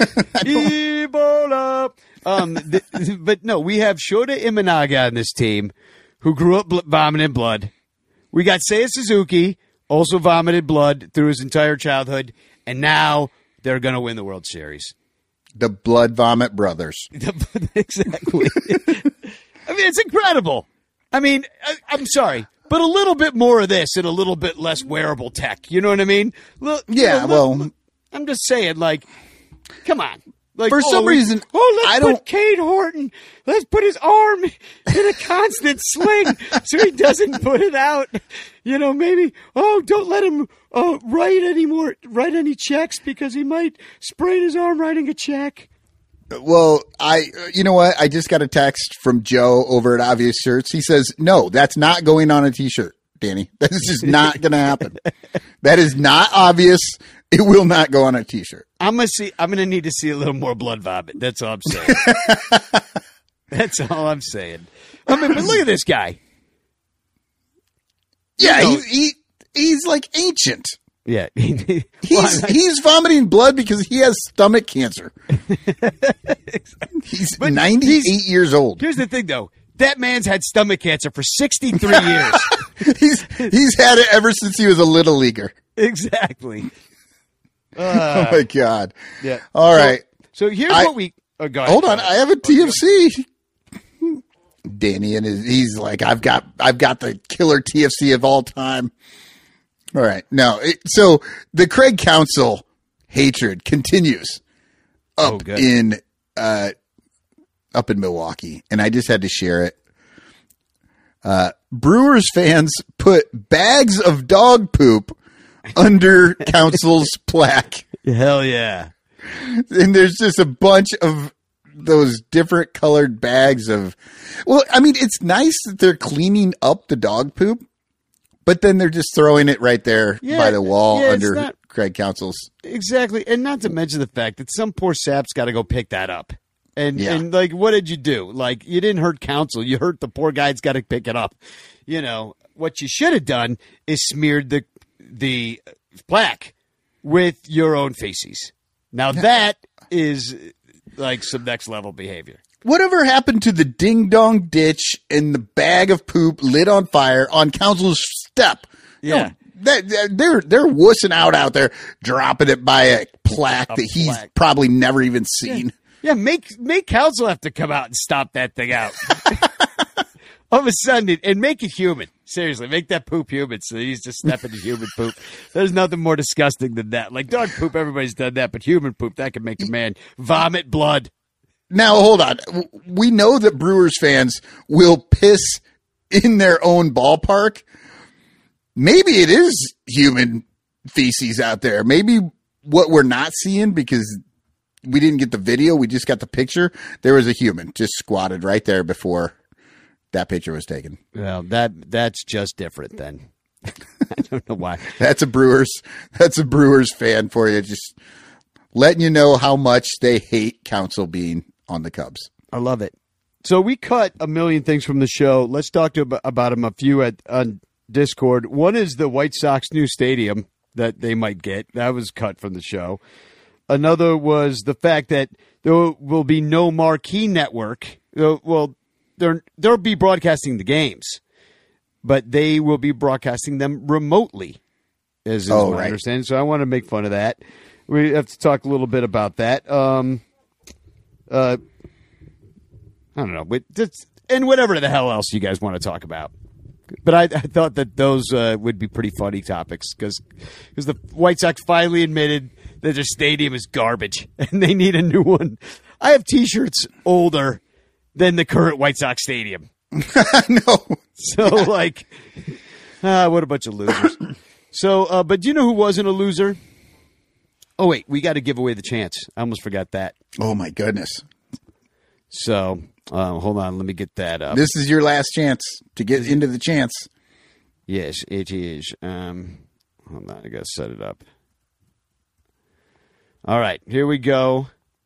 Ebola. Um, th- but no, we have Shota Imanaga on this team, who grew up bl- vomiting blood. We got Seiya Suzuki, also vomited blood through his entire childhood, and now they're going to win the World Series. The Blood Vomit Brothers. Exactly. I mean, it's incredible. I mean, I, I'm sorry, but a little bit more of this and a little bit less wearable tech. You know what I mean? Look, Yeah, you know, look- well- I'm just saying, like, come on. Like, For oh, some we- reason, oh, let's I put don't- Kate Horton. Let's put his arm in a constant sling so he doesn't put it out. You know, maybe. Oh, don't let him uh, write anymore. Write any checks because he might sprain his arm writing a check. Well, I, you know what? I just got a text from Joe over at Obvious Shirts. He says, no, that's not going on a t-shirt, Danny. That's just not going to happen. That is not obvious. It will not go on a t-shirt. I'm gonna see. I'm gonna need to see a little more blood vomit. That's all I'm saying. That's all I'm saying. I mean, but look at this guy. Yeah, You know- he, he he's like ancient. Yeah, He's Well, I- he's vomiting blood because he has stomach cancer. He's But ninety-eight he's- years old. Here's the thing, though. That man's had stomach cancer for sixty-three years. He's he's had it ever since he was a little leaguer. Exactly. oh my god. Yeah. All So- right. So here's I- what we. Oh, go ahead. Hold on, I have a T F C. Danny and his, he's like, I've got, I've got the killer T F C of all time. All right, no, it, so the Craig Counsell hatred continues up Oh, good. in, uh, up in Milwaukee, and I just had to share it. Uh, Brewers fans put bags of dog poop under Counsell's plaque. Hell yeah. And there's just a bunch of those different colored bags of, well, I mean, it's nice that they're cleaning up the dog poop, but then they're just throwing it right there Yeah, by the wall yeah, it's under not- Craig Counsell's. Exactly. And not to mention the fact that some poor sap's got to go pick that up. And, Yeah. and like, what did you do? Like, you didn't hurt Counsell. You hurt the poor guy that's got to pick it up. You know, what you should have done is smeared the, the plaque with your own feces. Now that is like some next level behavior. Whatever happened to the ding dong ditch and the bag of poop lit on fire on Counsell's step? You Yeah. know, that, that- they're they're wussing out out there, dropping it by a plaque that he's plaque. probably never even seen. Yeah, make make Counsell have to come out and stop that thing out. All of a sudden, it- and make it human. Seriously, make that poop human so he's just stepping to human poop. There's nothing more disgusting than that. Like dog poop, everybody's done that, but human poop, that can make a man vomit blood. Now, hold on. W- We know that Brewers fans will piss in their own ballpark. Maybe it is human feces out there. Maybe what we're not seeing because we didn't get the video, we just got the picture. There was a human just squatted right there before that picture was taken. Well, that that's just different then. I don't know why. That's a Brewers. That's a Brewers fan for you. Just letting you know how much they hate Counsell being on the Cubs. I love it. So we cut a million things from the show. Let's talk to ab- about them a few at on Discord. One is the White Sox new stadium that they might get. That was cut from the show. Another was the fact that there will be no marquee network. Uh, Well, they're, they'll be broadcasting the games, but they will be broadcasting them remotely, as is Oh, my right. understanding. So I want to make fun of that. We have to talk a little bit about that. Um, uh, I don't know, but just, and whatever the hell else you guys want to talk about. But I, I thought that those uh, would be pretty funny topics because the White Sox finally admitted that their stadium is garbage and they need a new one. I have T-shirts older than the current White Sox stadium. No. So, like, ah, what a bunch of losers. So, uh, but do you know who wasn't a loser? Oh, wait, we got to give away the chance. I almost forgot that. Oh, my goodness. So, uh, hold on, let me get that up. This is your last chance to get into the chance. Yes, it is. Um, hold on, I got to set it up. All right, here we go.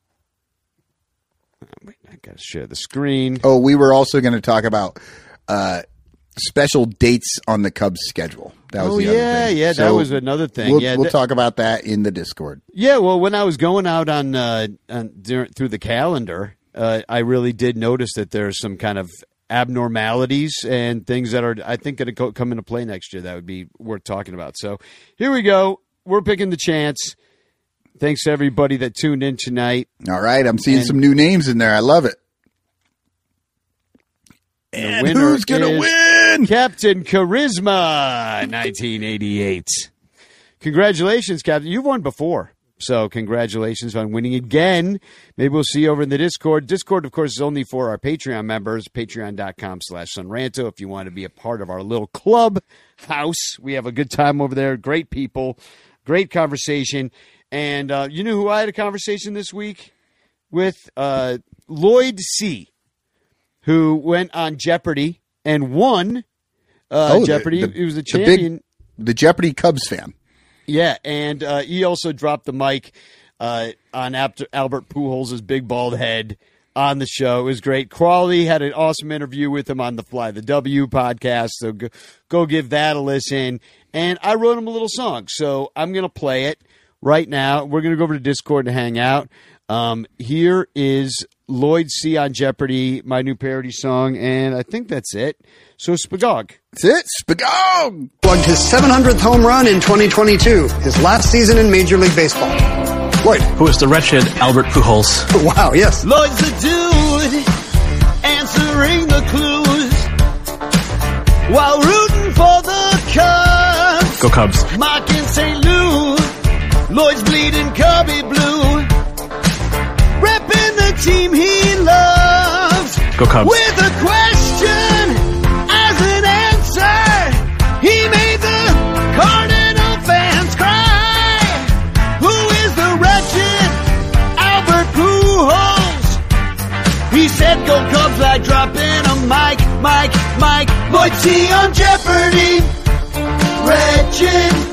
Oh, wait, I got to share the screen. Oh, we were also going to talk about uh, special dates on the Cubs schedule. That was Oh, the other yeah, thing. yeah, that So was another thing. We'll, Yeah, we'll that- talk about that in the Discord. Yeah, well, when I was going out on, uh, on dur- through the calendar, uh, I really did notice that there's some kind of abnormalities and things that are, I think, going to come into play next year that would be worth talking about. So here we go. We're picking the chance. Thanks to everybody that tuned in tonight. All right, I'm seeing And- some new names in there. I love it. The And winner who's going to is win? Captain Charisma, nineteen eighty-eight. Congratulations, Captain. You've won before. So congratulations on winning again. Maybe we'll see you over in the Discord. Discord, of course, is only for our Patreon members, patreon.com slash Sunranto. If you want to be a part of our little club house, we have a good time over there. Great people, great conversation. And uh, you know who I had a conversation this week with? Uh, Lloyd C., who went on Jeopardy and won uh, oh, Jeopardy. The, the, he was the champion. champion. The, big, the Jeopardy Cubs fan. Yeah, and uh, he also dropped the mic uh, on Albert Pujols' big bald head on the show. It was great. Crawley had an awesome interview with him on the Fly the W podcast, so go, go give that a listen. And I wrote him a little song, so I'm going to play it right now. We're going to go over to Discord and hang out. Um, here is Lloyd C. on Jeopardy, my new parody song, and I think that's it. So Spagog. That's it, Spagog! Plugged his seven hundredth home run in twenty twenty-two, his last season in Major League Baseball. Lloyd. Who is the wretched Albert Pujols? Wow, yes. Lloyd's the dude answering the clues while rooting for the Cubs. Go Cubs. Mike in Saint Louis, Lloyd's bleeding Cubby blue, repping the team he loves. Go Cubs. With a question as an answer, he made the Cardinal fans cry. Who is the wretched Albert Pujols? He said go Cubs like dropping a mic, mic, mic. Lloyd C. on Jeopardy. Wretched